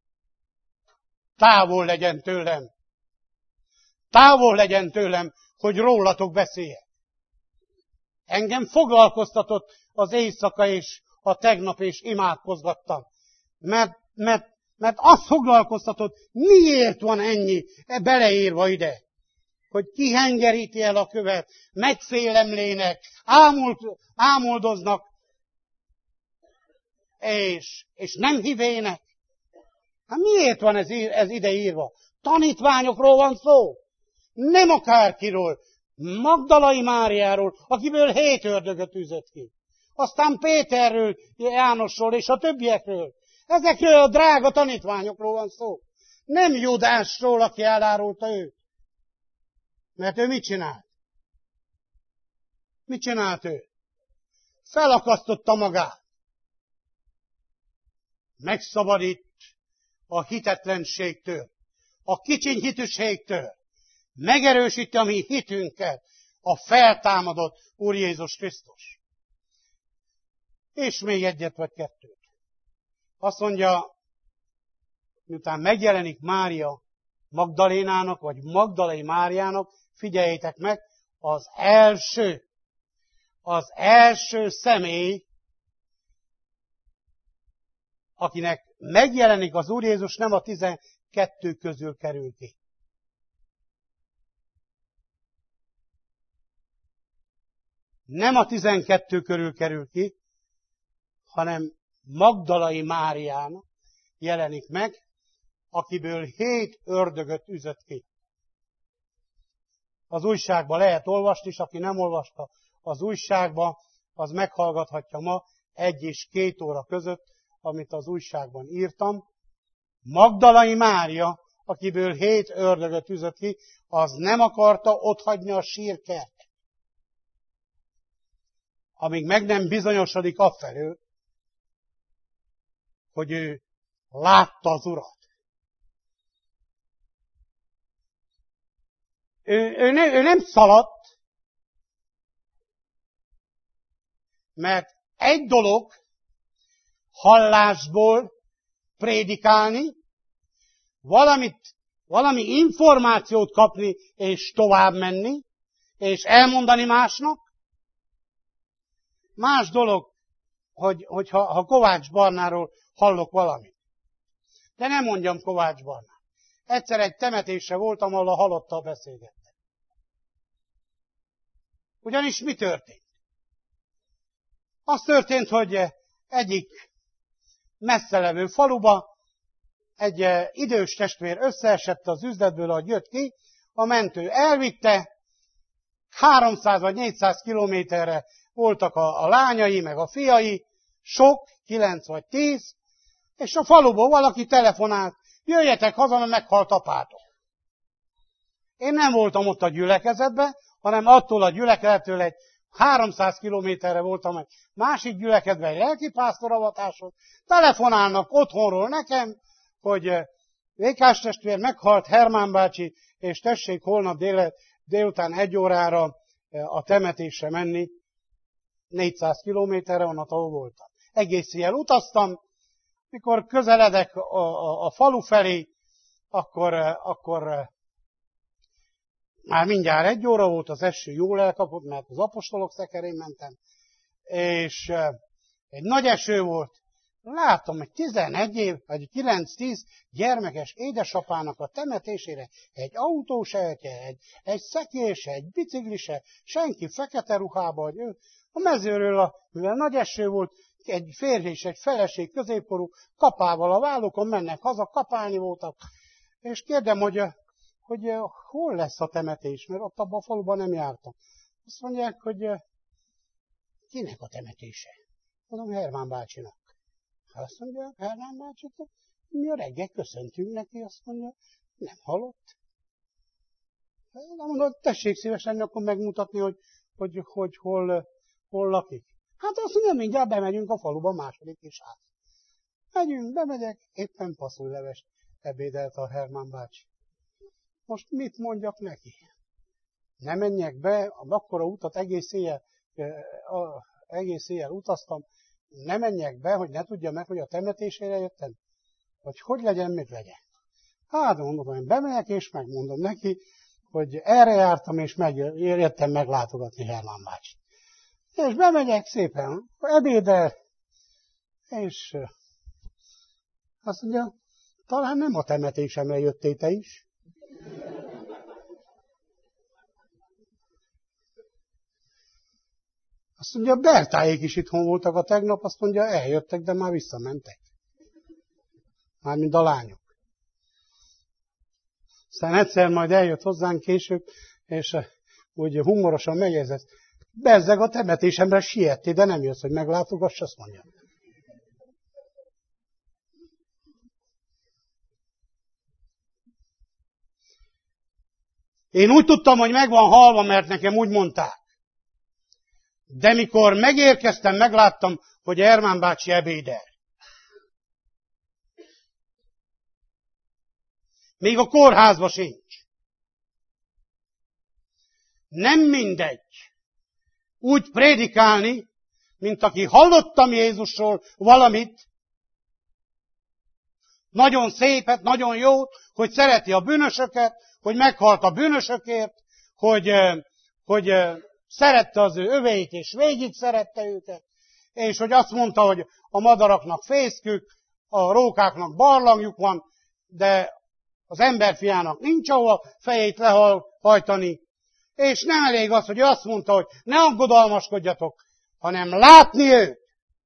Távol legyen tőlem. Távol legyen tőlem, hogy rólatok beszéljek. Engem foglalkoztatott az éjszaka és a tegnap, és imádkozgattam. Mert, mert, mert azt foglalkoztatott, miért van ennyi beleírva ide. Hogy kihengeríti el a követ, megfélemlének, ámult, ámuldoznak, és, és nem hívének. Hát miért van ez, ez ide írva? Tanítványokról van szó. Nem akárkiról. Magdalai Máriáról, akiből hét ördögöt űzött ki. Aztán Péterről, Jánosról és a többiekről. Ezekről a drága tanítványokról van szó. Nem Judásról, aki elárulta őt. Mert ő mit csinált? Mit csinált ő? Felakasztotta magát. Megszabadít a hitetlenségtől, a kicsiny hitűségtől. Megerősíti a mi hitünket a feltámadott Úr Jézus Krisztus. És még egyet vagy kettőt. Azt mondja, miután megjelenik Mária Magdalénának, vagy Magdalai Máriának, figyeljétek meg, az első, az első személy, akinek megjelenik az Úr Jézus, nem a tizenkettő közül kerül ki. Nem a tizenkettő körül kerül ki, hanem Magdalai Máriának jelenik meg, akiből hét ördögöt üzött ki. Az újságban lehet olvasni, és aki nem olvasta az újságba, az meghallgathatja ma egy és két óra között, amit az újságban írtam. Magdalai Mária, akiből hét ördögöt üzött ki, az nem akarta otthagyni a sírkertet, amíg meg nem bizonyosodik afelől, hogy ő látta az Urat. Ő, ő, ne, ő nem szaladt, mert egy dolog hallásból prédikálni, valamit, valami információt kapni, és tovább menni, és elmondani másnak. Más dolog, hogy, hogy ha, ha Kovács Barnáról hallok valamit. De nem mondjam Kovács Barnát. Egyszer egy temetésre voltam, ahol a halottal beszélgettem. Ugyanis mi történt? Az történt, hogy egyik messze levő faluba egy idős testvér összeesett az üzletből, ahogy jött ki, a mentő elvitte, háromszáz vagy négyszáz kilométerre voltak a, a lányai, meg a fiai, sok, kilenc vagy tíz, és a faluból valaki telefonált, jöjjetek haza, mert meghalt apátok. Én nem voltam ott a gyülekezetben, hanem attól a gyülekezettől egy háromszáz kilométerre voltam egy másik gyülekezetben, egy lelkipásztoravatáson. Telefonálnak otthonról nekem, hogy Vékás testvér meghalt, Hermán bácsi, és tessék holnap dél, délután egy órára a temetésre menni, négyszáz kilométerre, onnan ahol voltam. Egész éjjel utaztam, mikor közeledek a, a, a falu felé, akkor, akkor már mindjárt egy óra volt, az eső jól elkapott, mert az apostolok szekerén mentem, és egy nagy eső volt. Látom, hogy tizenegy év, vagy kilenc-tíz gyermekes édesapának a temetésére egy autós eltje, egy, egy szekése, egy biciklise, senki fekete ruhába, hogy ő a mezőről, a, mivel nagy eső volt, egy férj és egy feleség középkorú kapával a vállukon mennek haza, kapálni voltak. És kérdem, hogy, hogy hol lesz a temetés, mert ott abban a faluban nem jártam. Azt mondják, hogy kinek a temetése? Mondom, Hermán bácsinak. Azt mondja, Hermán bácsit, mi a reggel köszöntünk neki, azt mondja, nem halott. Nem mondom, tessék szívesen akkor megmutatni, hogy, hogy, hogy hol, hol lakik. Hát azt mondja, mindjárt bemegyünk a faluba második is át. Megyünk, bemegyek, éppen passzolylevest ebédelt a Hermán bácsi. Most mit mondjak neki? Ne menjek be, akkora utat egész éjjel, egész éjjel utaztam, ne menjek be, hogy ne tudja meg, hogy a temetésére jöttem? Vagy hogy legyen, mit legyen? Hát mondom, hogy bemegyek, és megmondom neki, hogy erre jártam, és jöttem meglátogatni Hermán bácsit. És bemegyek szépen, ebédel, és azt mondja, talán nem a temetésemre jöttél te is. Azt mondja, Bertáék is itthon voltak a tegnap, azt mondja, eljöttek, de már visszamentek. Mármint a lányok. Aztán egyszer majd eljött hozzánk később, és úgy humorosan megjegyzett, bezzeg a temetésemre siettél, de nem jössz, hogy meglátogass, azt mondja. Én úgy tudtam, hogy meg van halva, mert nekem úgy mondták. De mikor megérkeztem, megláttam, hogy Ermán bácsi ebédel. Még a kórházba sincs. Nem mindegy úgy prédikálni, mint aki hallottam Jézusról valamit, nagyon szépet, nagyon jót, hogy szereti a bűnösöket, hogy meghalt a bűnösökért, hogy, hogy szerette az ő övéit, és végig szerette őket, és hogy azt mondta, hogy a madaraknak fészkük, a rókáknak barlangjuk van, de az emberfiának nincs ahol fejét lehajtani, és nem elég az, hogy ő azt mondta, hogy ne aggodalmaskodjatok, hanem látni őt,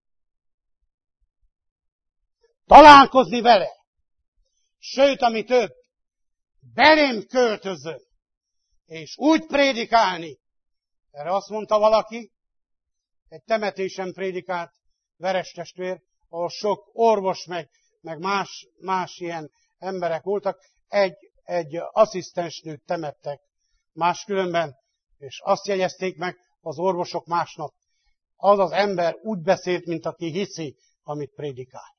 találkozni vele, sőt, ami több, belém költözön, és úgy prédikálni. Erre azt mondta valaki, egy temetésen prédikált Veres testvér, ahol sok orvos meg, meg más, más ilyen emberek voltak, egy, egy asszisztensnőt temettek máskülönben, és azt jegyezték meg az orvosok másnap. Az az ember úgy beszélt, mint aki hiszi, amit prédikál.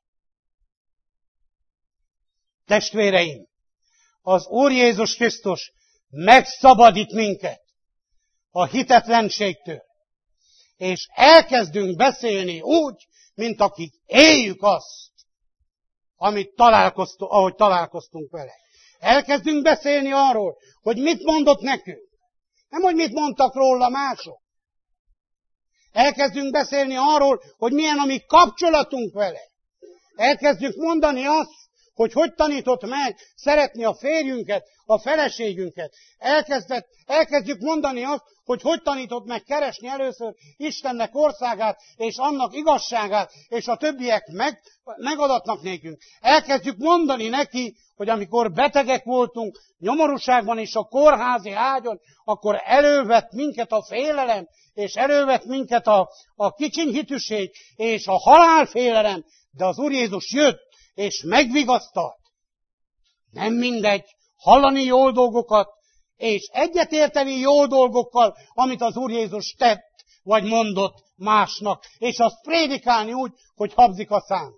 Testvéreim, az Úr Jézus Krisztus megszabadít minket a hitetlenségtől, és elkezdünk beszélni úgy, mint akik éljük azt, amit találkoztunk, ahogy találkoztunk vele. Elkezdünk beszélni arról, hogy mit mondott nekünk. Nem, hogy mit mondtak róla mások. Elkezdünk beszélni arról, hogy milyen a mi kapcsolatunk vele. Elkezdjük mondani azt, hogy hogy tanított meg szeretni a férjünket, a feleségünket. Elkezdett, elkezdjük mondani azt, hogy hogy tanított meg keresni először Istennek országát, és annak igazságát, és a többiek meg, megadatnak nékünk. Elkezdjük mondani neki, hogy amikor betegek voltunk, nyomorúságban és a kórházi ágyon, akkor elővett minket a félelem, és elővett minket a, a kicsinyhitűség, és a halálfélelem, de az Úr Jézus jött, és megvigasztalt. Nem mindegy hallani jó dolgokat, és egyetérteni jó dolgokkal, amit az Úr Jézus tett, vagy mondott másnak, és azt prédikálni úgy, hogy habzik a szám.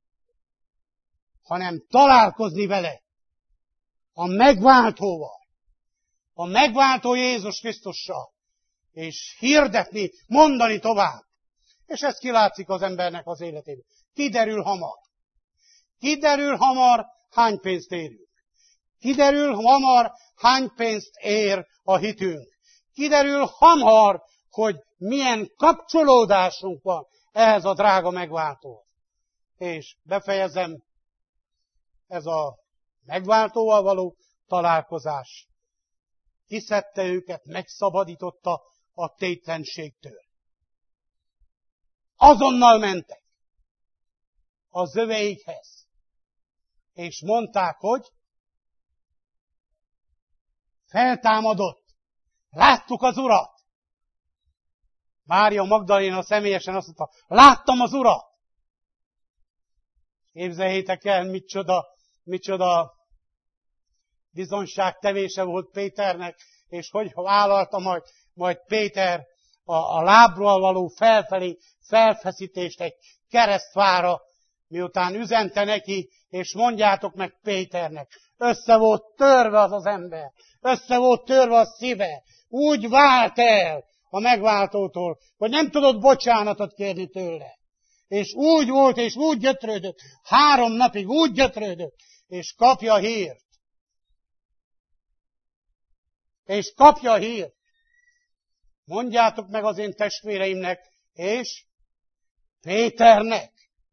Hanem találkozni vele, a megváltóval, a megváltó Jézus Krisztussal, és hirdetni, mondani tovább. És ez kilátszik az embernek az életében. Kiderül hamar. Kiderül hamar, hány pénzt érünk. Kiderül hamar, hány pénzt ér a hitünk. Kiderül hamar, hogy milyen kapcsolódásunk van ehhez a drága megváltóhoz. És befejezem, ez a megváltóval való találkozás. Kiszedte őket, megszabadította a tétlenségtől. Azonnal mentek az öveikhez. És mondták, hogy feltámadott. Láttuk az Urat. Mária Magdaléna személyesen azt mondta, láttam az Urat. Képzeljétek el, micsoda, micsoda bizonságtevése volt Péternek, és hogy vállalta majd, majd Péter a, a lábról való felfelé felfeszítést egy keresztfára, miután üzente neki, és mondjátok meg Péternek, össze volt törve az az ember, össze volt törve a szíve, úgy vált el a megváltótól, hogy nem tudott bocsánatot kérni tőle. És úgy volt, és úgy gyötrődött, három napig úgy gyötrődött, és kapja a hírt. És kapja a hírt. Mondjátok meg az én testvéreimnek, és Péternek.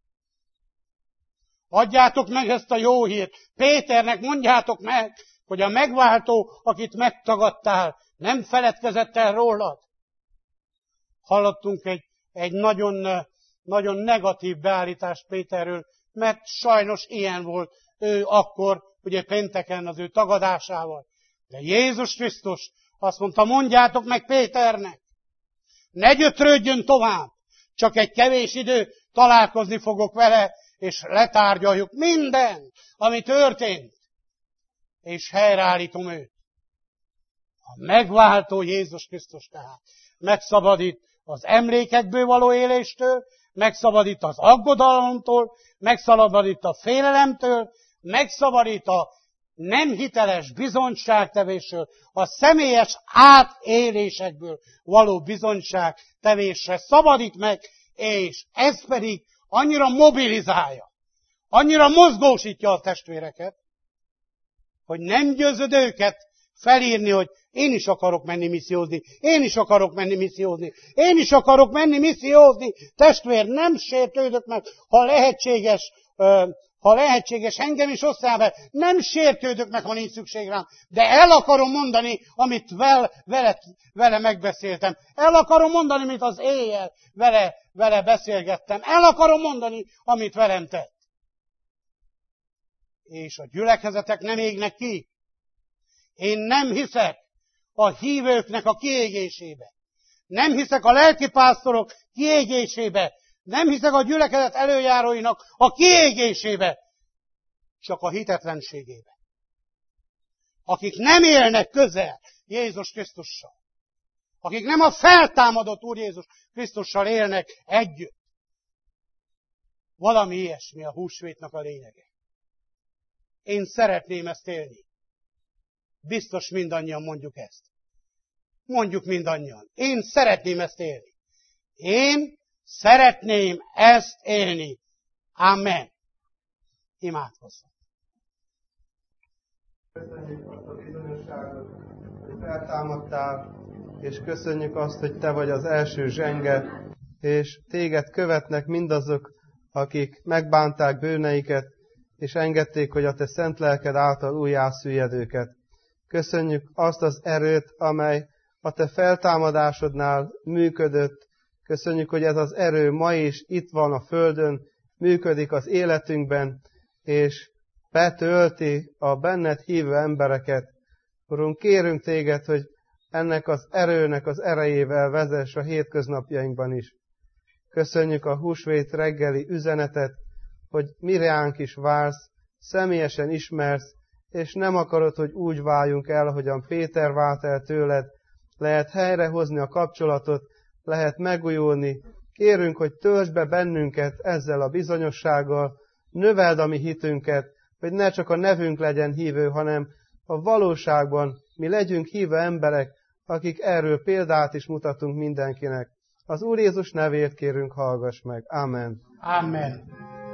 Adjátok meg ezt a jó hírt. Péternek mondjátok meg, hogy a megváltó, akit megtagadtál, nem feledkezett el rólad. Hallottunk egy, egy nagyon, nagyon negatív beállítást Péterről, mert sajnos ilyen volt ő akkor, ugye pénteken az ő tagadásával. De Jézus Krisztus azt mondta, mondjátok meg Péternek, ne gyötrődjön tovább, csak egy kevés idő, találkozni fogok vele, és letárgyaljuk mindent, ami történt, és helyreállítom őt. A megváltó Jézus Krisztus tehát megszabadít az emlékekből való éléstől, megszabadít az aggodalomtól, megszabadít a félelemtől, megszabadít a nem hiteles bizonyságtevésről, a személyes átélésekből való bizonyságtevésre szabadít meg, és ez pedig annyira mobilizálja, annyira mozgósítja a testvéreket, hogy nem győzöd őket felírni, hogy én is akarok menni missziózni, én is akarok menni missziózni, én is akarok menni missziózni. Testvér, nem sértődök meg, ha lehetséges, ha lehetséges, engem is osszál be, nem sértődök meg, ha nincs szükség rám, de el akarom mondani, amit vel, vele, vele megbeszéltem. El akarom mondani, amit az éjjel vele, vele beszélgettem. El akarom mondani, amit velem tett. És a gyülekezetek nem égnek ki. Én nem hiszek a hívőknek a kiégésébe. Nem hiszek a lelkipásztorok kiégésébe. Nem hiszek a gyülekezet előjáróinak a kiégésébe. Csak a hitetlenségébe. Akik nem élnek közel Jézus Krisztussal. Akik nem a feltámadott Úr Jézus Krisztussal élnek együtt. Valami ilyesmi a húsvétnak a lényege. Én szeretném ezt élni. Biztos mindannyian mondjuk ezt. Mondjuk mindannyian. Én szeretném ezt élni. Én szeretném ezt élni. Amen. Imádkozzunk. Köszönjük azt a bizonyosságot, hogy feltámadtál, és köszönjük azt, hogy te vagy az első zsenge, és téged követnek mindazok, akik megbánták bűneiket, és engedték, hogy a te szent lelked által újjászüllyed őket. Köszönjük azt az erőt, amely a te feltámadásodnál működött. Köszönjük, hogy ez az erő ma is itt van a földön, működik az életünkben, és betölti a benned hívő embereket. Urunk, kérünk téged, hogy ennek az erőnek az erejével vezess a hétköznapjainkban is. Köszönjük a húsvét reggeli üzenetet, hogy mireánk is vársz, személyesen ismersz, és nem akarod, hogy úgy váljunk el, ahogyan Péter vált el tőled. Lehet helyrehozni a kapcsolatot, lehet megújulni. Kérünk, hogy töltsd be bennünket ezzel a bizonyossággal, növeld a mi hitünket, hogy ne csak a nevünk legyen hívő, hanem a valóságban mi legyünk hívő emberek, akik erről példát is mutatunk mindenkinek. Az Úr Jézus nevét kérünk, hallgass meg. Amen. Amen.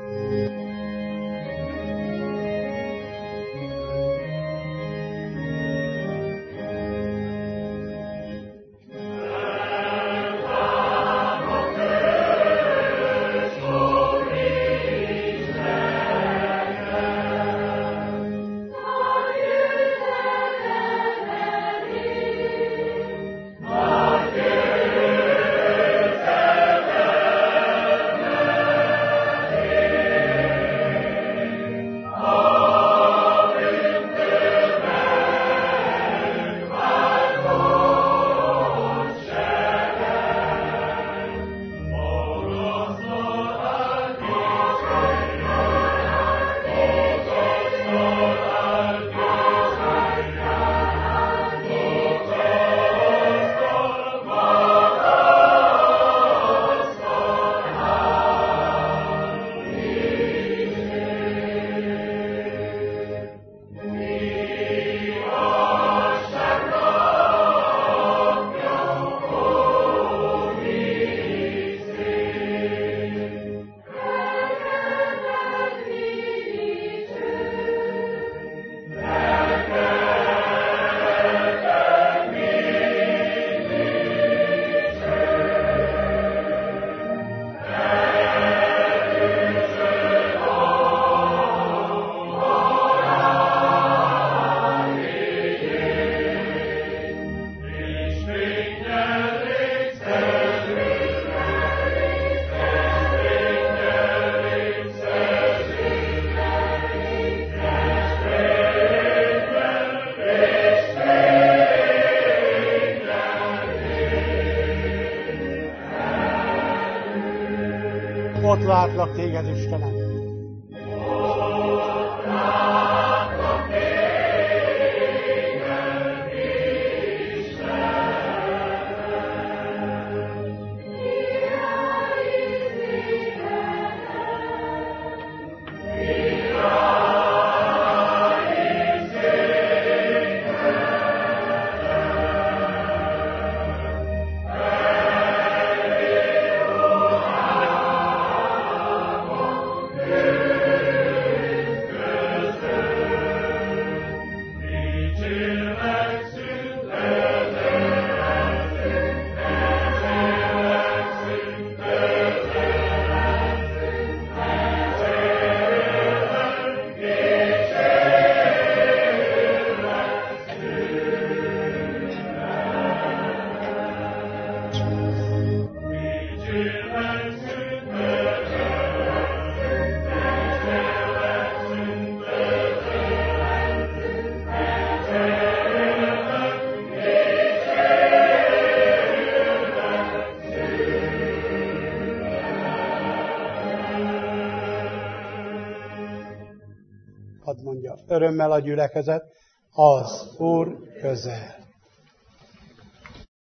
Ott látlak téged, Istenem. hadd mondja örömmel a gyülekezet, az Úr közel.